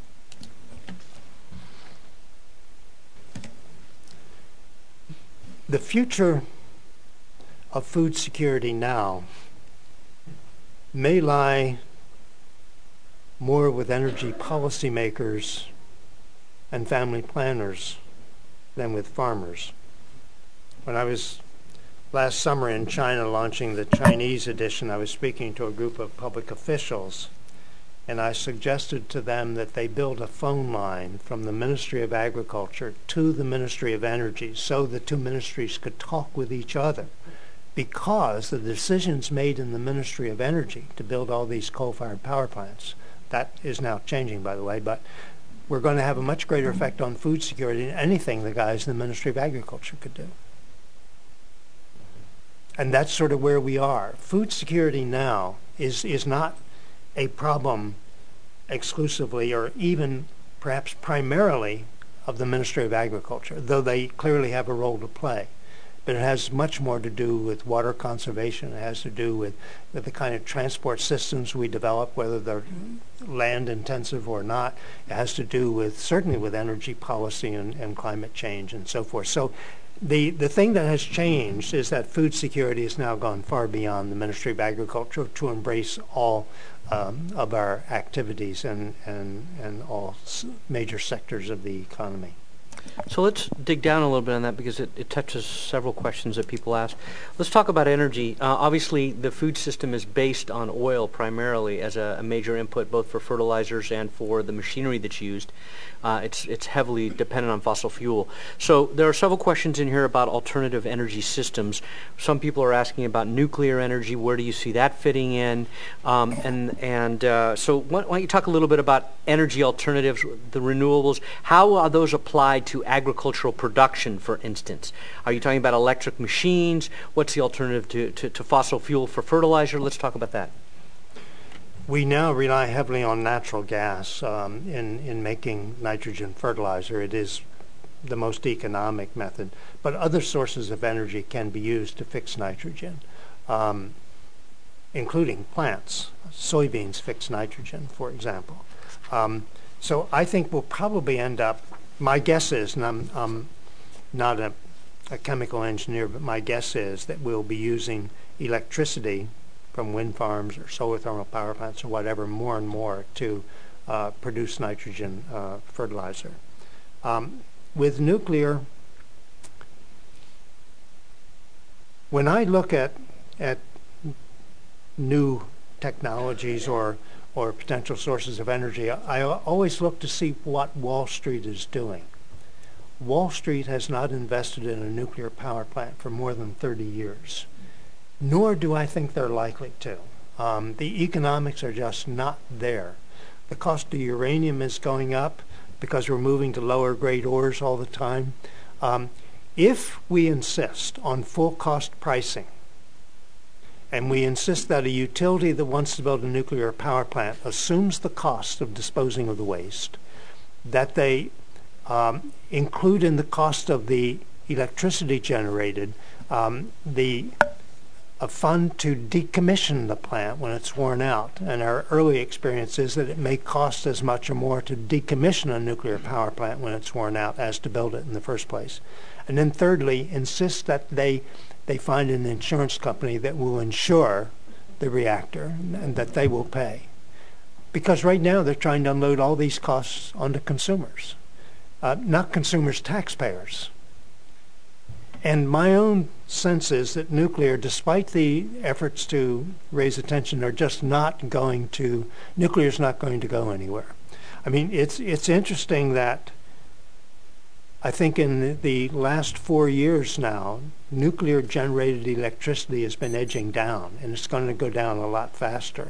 The future of food security now may lie more with energy policymakers and family planners than with farmers. When I was last summer in China launching the Chinese edition, I was speaking to a group of public officials, and I suggested to them that they build a phone line from the Ministry of Agriculture to the Ministry of Energy so the two ministries could talk with each other, because the decisions made in the Ministry of Energy to build all these coal-fired power plants, that is now changing, by the way, but we're going to have a much greater effect on food security than anything the guys in the Ministry of Agriculture could do. And that's sort of where we are. Food security now is, is not a problem exclusively or even perhaps primarily of the Ministry of Agriculture, though they clearly have a role to play. But it has much more to do with water conservation. It has to do with, with the kind of transport systems we develop, whether they're land intensive or not. It has to do with, certainly with energy policy and, and climate change and so forth. So the, the thing that has changed is that food security has now gone far beyond the Ministry of Agriculture to embrace all um, of our activities and, and, and all major sectors of the economy. So let's dig down a little bit on that, because it, it touches several questions that people ask. Let's talk about energy. Uh, obviously, the food system is based on oil primarily as a, a major input, both for fertilizers and for the machinery that's used. Uh, it's it's heavily dependent on fossil fuel. So there are several questions in here about alternative energy systems. Some people are asking about nuclear energy. Where do you see that fitting in? Um, and and uh, so why, why don't you talk a little bit about energy alternatives, the renewables? How are those applied to agricultural production, for instance? Are you talking about electric machines? What's the alternative to, to, to fossil fuel for fertilizer? Let's talk about that. We now rely heavily on natural gas um, in, in making nitrogen fertilizer. It is the most economic method, but other sources of energy can be used to fix nitrogen, um, including plants. Soybeans fix nitrogen, for example. Um, so I think we'll probably end up, my guess is, and I'm, I'm not a, a chemical engineer, but my guess is that we'll be using electricity from wind farms or solar thermal power plants or whatever more and more to uh, produce nitrogen uh, fertilizer. Um, with nuclear, when I look at at new technologies or or potential sources of energy, I always look to see what Wall Street is doing. Wall Street has not invested in a nuclear power plant for more than thirty years. Nor do I think they're likely to. Um, the economics are just not there. The cost of uranium is going up because we're moving to lower grade ores all the time. Um, if we insist on full cost pricing, and we insist that a utility that wants to build a nuclear power plant assumes the cost of disposing of the waste, that they um, include in the cost of the electricity generated um, the a fund to decommission the plant when it's worn out. And our early experience is that it may cost as much or more to decommission a nuclear power plant when it's worn out as to build it in the first place. And then thirdly, insist that they they find an insurance company that will insure the reactor and that they will pay. Because right now they're trying to unload all these costs onto consumers, uh, not consumers, taxpayers. And my own sense is that nuclear, despite the efforts to raise attention, are just not going to, nuclear is not going to go anywhere. I mean, it's it's interesting that I think in the last four years now, nuclear generated electricity has been edging down, and it's going to go down a lot faster.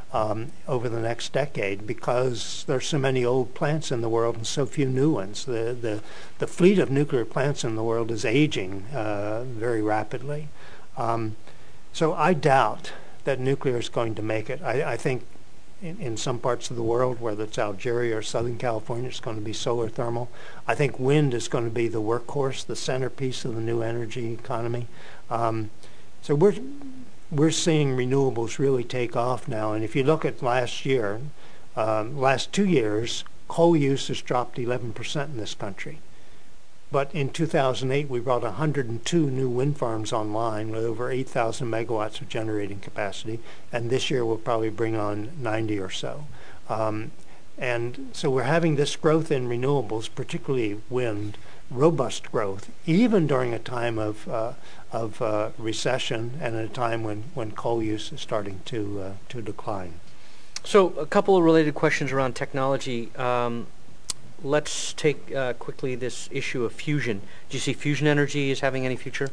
um, over the next decade because there's so many old plants in the world and so few new ones. The the, the fleet of nuclear plants in the world is aging uh, very rapidly. Um, so I doubt that nuclear is going to make it. I, I think in, in some parts of the world, whether it's Algeria or Southern California, it's going to be solar thermal. I think wind is going to be the workhorse, the centerpiece of the new energy economy. Um, so we're we're seeing renewables really take off now. And if you look at last year, um, last two years, coal use has dropped eleven percent in this country. But in two thousand eight, we brought one hundred two new wind farms online with over eight thousand megawatts of generating capacity. And this year, we'll probably bring on ninety or so. Um, and so we're having this growth in renewables, particularly wind, robust growth, even during a time of uh, of uh, recession and at a time when, when coal use is starting to uh, to decline. So a couple of related questions around technology. Um, let's take uh, quickly this issue of fusion. Do you see fusion energy as having any future?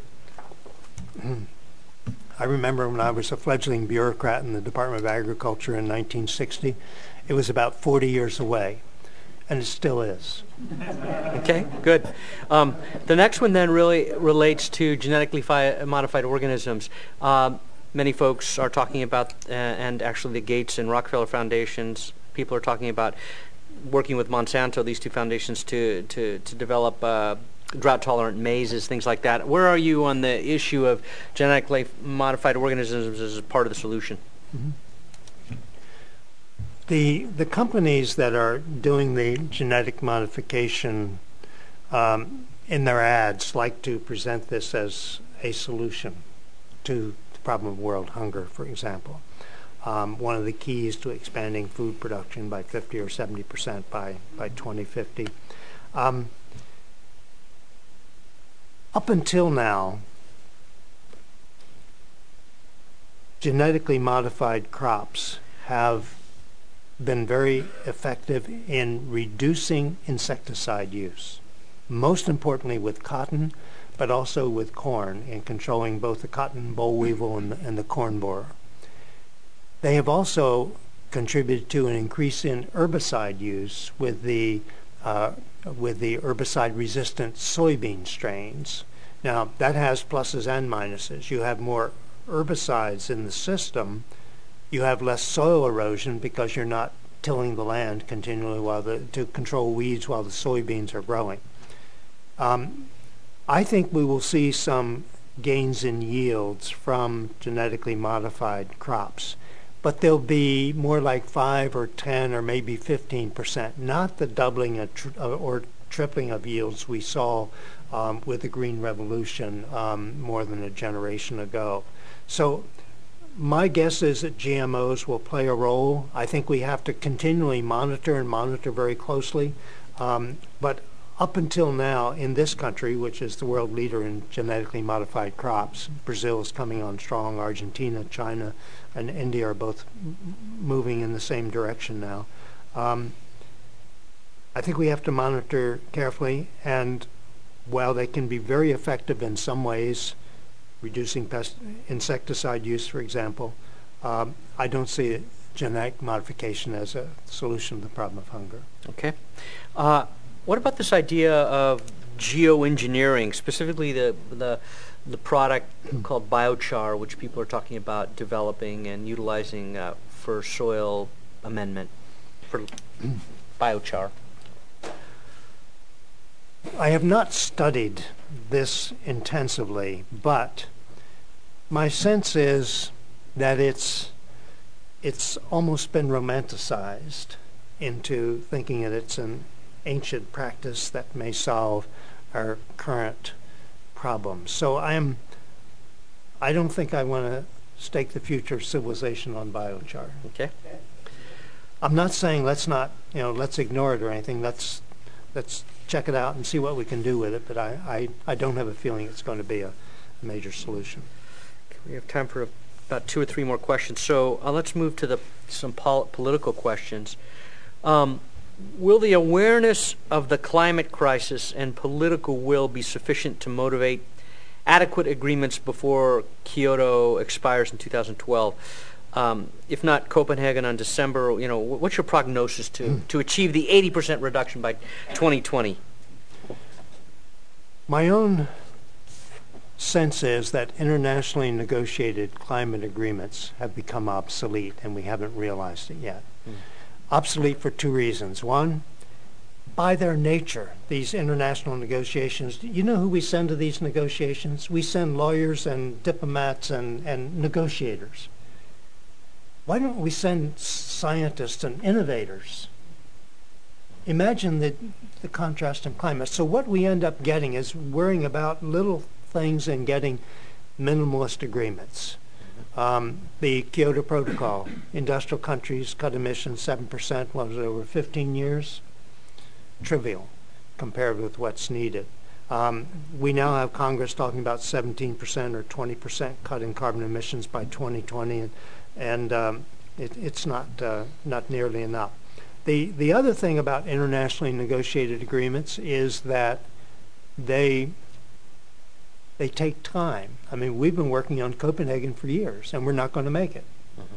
I remember when I was a fledgling bureaucrat in the Department of Agriculture in nineteen sixty, it was about forty years away, and it still is. Okay, good. Um, the next one then really relates to genetically fi- modified organisms. Um, many folks are talking about, uh, and actually the Gates and Rockefeller foundations, people are talking about working with Monsanto, these two foundations, to to, to develop uh, drought-tolerant mazes, things like that. Where are you on the issue of genetically modified organisms as part of the solution? Mm-hmm. The the companies that are doing the genetic modification um, in their ads like to present this as a solution to the problem of world hunger, for example. Um, one of the keys to expanding food production by fifty or seventy percent by, by twenty fifty. Um, up until now, genetically modified crops have been very effective in reducing insecticide use, most importantly with cotton, but also with corn, in controlling both the cotton boll weevil and the, and the corn borer. They have also contributed to an increase in herbicide use with the uh, with the herbicide-resistant soybean strains. Now, that has pluses and minuses. You have more herbicides in the system, you have less soil erosion because you're not tilling the land continually while the, to control weeds while the soybeans are growing. Um, I think we will see some gains in yields from genetically modified crops, but they'll be more like five or ten or maybe fifteen percent, not the doubling of tr- or tripling of yields we saw um, with the Green Revolution um, more than a generation ago. So my guess is that G M Os will play a role. I think we have to continually monitor and monitor very closely. Um, but up until now, in this country, which is the world leader in genetically modified crops, Brazil is coming on strong, Argentina, China, and India are both m- moving in the same direction now. Um, I think we have to monitor carefully, and while they can be very effective in some ways, reducing pest insecticide use, for example, um, I don't see genetic modification as a solution to the problem of hunger. Okay. Uh, what about this idea of geoengineering, specifically the the the product called biochar, which people are talking about developing and utilizing uh, for soil amendment, for biochar? I have not studied this intensively, but my sense is that it's it's almost been romanticized into thinking that it's an ancient practice that may solve our current problems. So I'm I don't think I want to stake the future of civilization on biochar. Okay. I'm not saying let's not, you know, let's ignore it or anything. Let's let's check it out and see what we can do with it, but I, I, I don't have a feeling it's going to be a major solution. We have time for about two or three more questions. So uh, let's move to the some pol- political questions. Um, will the awareness of the climate crisis and political will be sufficient to motivate adequate agreements before Kyoto expires in two thousand twelve? um, if not Copenhagen on December, you know, what's your prognosis to, to achieve the eighty percent reduction by twenty twenty? My own sense is that internationally negotiated climate agreements have become obsolete, and we haven't realized it yet. Mm. Obsolete for two reasons. One, by their nature, these international negotiations, you know who we send to these negotiations? We send lawyers and diplomats and, and negotiators. Why don't we send scientists and innovators? Imagine the, the contrast in climate. So what we end up getting is worrying about little things and getting minimalist agreements. Um, the Kyoto Protocol, industrial countries cut emissions seven percent, what was it, over fifteen years? Trivial compared with what's needed. Um, we now have Congress talking about seventeen percent or twenty percent cut in carbon emissions by twenty twenty, and, and um, it, it's not uh, not nearly enough. The the other thing about internationally negotiated agreements is that they they take time. I mean, we've been working on Copenhagen for years, and we're not going to make it.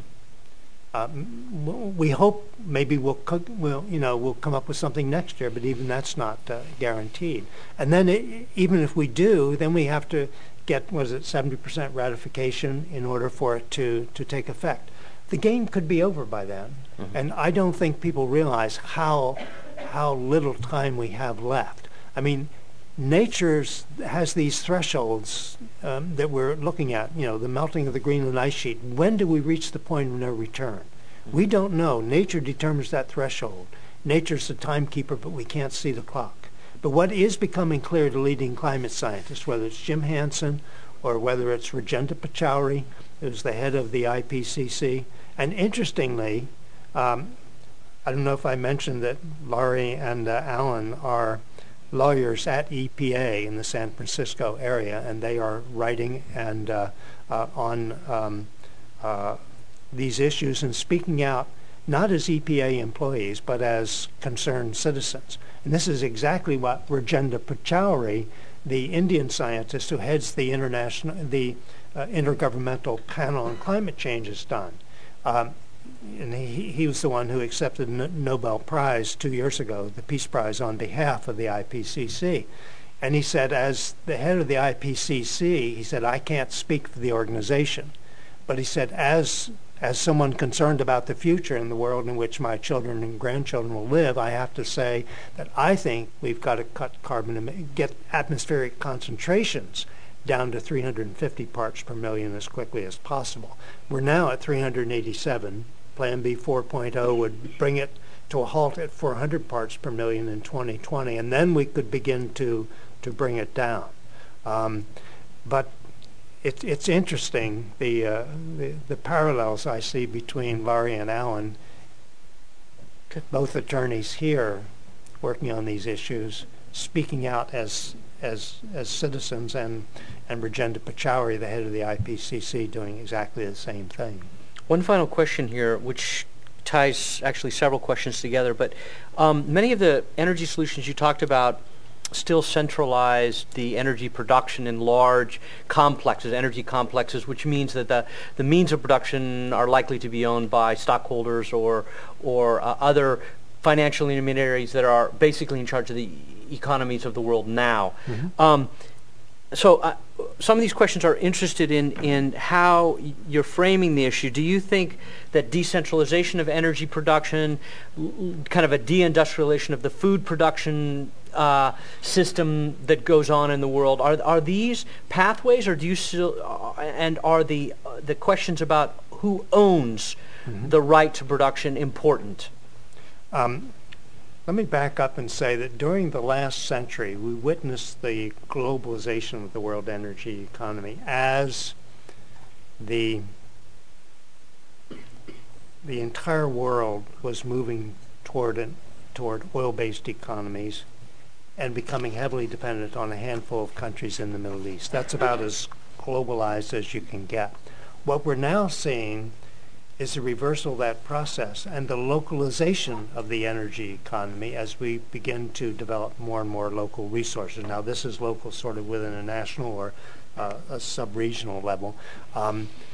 Mm-hmm. uh, we hope maybe we'll, co- we'll, you know, we'll come up with something next year, but even that's not uh, guaranteed. And then, it, even if we do, then we have to get, what is it, seventy percent ratification in order for it to to take effect. The game could be over by then, mm-hmm. and I don't think people realize how how little time we have left. I mean, nature has these thresholds um, that we're looking at, you know, the melting of the Greenland ice sheet. When do we reach the point of no return? We don't know. Nature determines that threshold. Nature's the timekeeper, but we can't see the clock. But what is becoming clear to leading climate scientists, whether it's Jim Hansen or whether it's Rajendra Pachauri, who's the head of the I P C C, and interestingly, um, I don't know if I mentioned that Laurie and uh, Alan are lawyers at E P A in the San Francisco area, and they are writing and uh, uh, on um, uh, these issues and speaking out, not as E P A employees, but as concerned citizens. And this is exactly what Rajendra Pachauri, the Indian scientist who heads the international, the uh, Intergovernmental Panel on Climate Change, has done. Um, and he, he was the one who accepted the Nobel Prize two years ago, the Peace Prize, on behalf of the I P C C. And he said, as the head of the I P C C, he said, I can't speak for the organization. But he said, as as someone concerned about the future in the world in which my children and grandchildren will live, I have to say that I think we've got to cut carbon, get atmospheric concentrations down to three hundred fifty parts per million as quickly as possible. We're now at three hundred eighty-seven. Plan B four point oh would bring it to a halt at four hundred parts per million in twenty twenty, and then we could begin to, to bring it down. Um, but it, it's interesting, the, uh, the, the parallels I see between Laurie and Alan, both attorneys here working on these issues, speaking out as as as citizens, and, and Rajendra Pachauri, the head of the I P C C, doing exactly the same thing. One final question here, which ties actually several questions together, but um, many of the energy solutions you talked about still centralize the energy production in large complexes, energy complexes, which means that the, the means of production are likely to be owned by stockholders or, or uh, other financial intermediaries that are basically in charge of the economies of the world now. Mm-hmm. Um, so uh, some of these questions are interested in, in how you're framing the issue. Do you think that decentralization of energy production, kind of a deindustrialization of the food production uh, system that goes on in the world, are are these pathways, or do you still, uh, and are the uh, the questions about who owns mm-hmm. the right to production important? Um, Let me back up and say that during the last century, we witnessed the globalization of the world energy economy as the the entire world was moving toward an, toward oil-based economies and becoming heavily dependent on a handful of countries in the Middle East. That's about as globalized as you can get. What we're now seeing is the reversal of that process and the localization of the energy economy as we begin to develop more and more local resources. Now, this is local sort of within a national or uh, a sub-regional level. Um,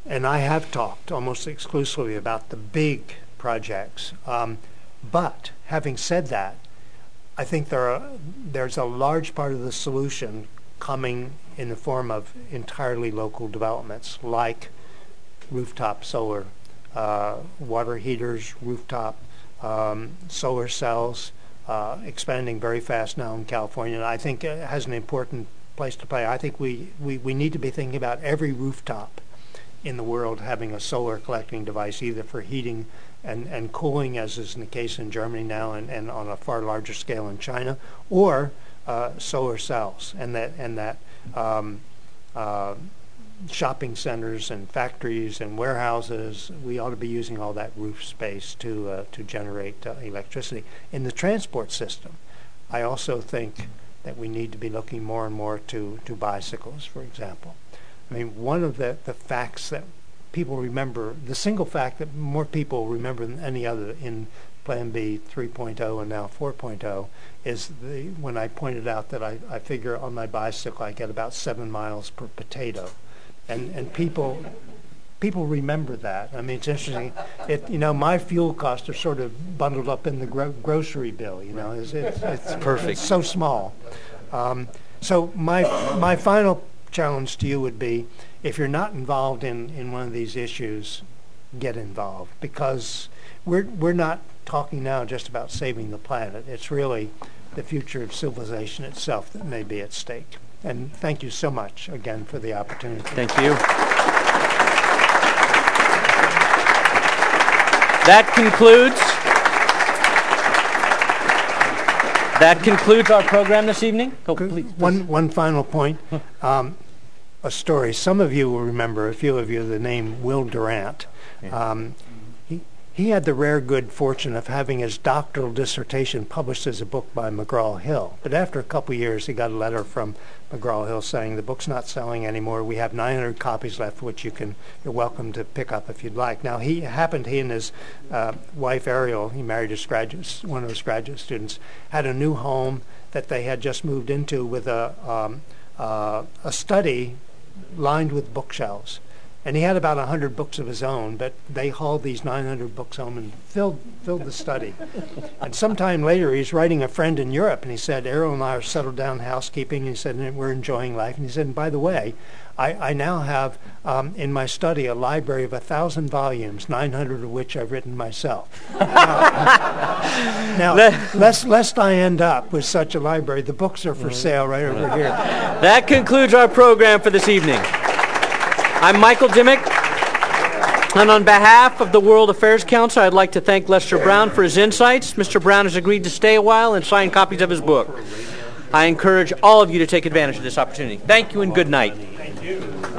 and I have talked almost exclusively about the big projects. Um, but having said that, I think there are, there's a large part of the solution coming in the form of entirely local developments, like rooftop solar, uh, water heaters, rooftop um, solar cells, uh, expanding very fast now in California. And I think it has an important place to play. I think we, we, we need to be thinking about every rooftop in the world having a solar collecting device, either for heating and, and cooling, as is the case in Germany now, and, and on a far larger scale in China, or uh, solar cells, and that and that um, uh, shopping centers and factories and warehouses, we ought to be using all that roof space to uh, to generate uh, electricity. In the transport system, I also think that we need to be looking more and more to, to bicycles, for example. I mean, one of the, the facts that people remember, the single fact that more people remember than any other in Plan B three point oh and now four point oh is the, when I pointed out that I, I figure on my bicycle I get about seven miles per potato. And and people people remember that. I mean, it's interesting. It you know, my fuel costs are sort of bundled up in the gro- grocery bill. You know, it's it's, it's perfect. It's so small. Um, so my my final challenge to you would be, if you're not involved in, in one of these issues, get involved, because we're we're not talking now just about saving the planet. It's really the future of civilization itself that may be at stake. And thank you so much again for the opportunity. Thank you. That concludes that concludes our program this evening. Oh, please, please. One one final point. Um, a story. Some of you will remember, a few of you, the name Will Durant. Um, he he had the rare good fortune of having his doctoral dissertation published as a book by McGraw-Hill. But after a couple of years, he got a letter from McGraw-Hill saying the book's not selling anymore. We have nine hundred copies left, which you can you're welcome to pick up if you'd like. Now, he happened he and his uh, wife Ariel, he married his graduate, one of his graduate students, had a new home that they had just moved into with a um, uh, a study lined with bookshelves. And he had about one hundred books of his own, but they hauled these nine hundred books home and filled filled the study. And sometime later, he's writing a friend in Europe, and he said, Ariel and I are settled down housekeeping, and he said, and we're enjoying life. And he said, and by the way, I, I now have um, in my study a library of one thousand volumes, nine hundred of which I've written myself. Now, now lest, lest I end up with such a library, the books are for sale right over here. That concludes our program for this evening. I'm Michael Dimmick, and on behalf of the World Affairs Council, I'd like to thank Lester Brown for his insights. Mister Brown has agreed to stay a while and sign copies of his book. I encourage all of you to take advantage of this opportunity. Thank you and good night. Thank you.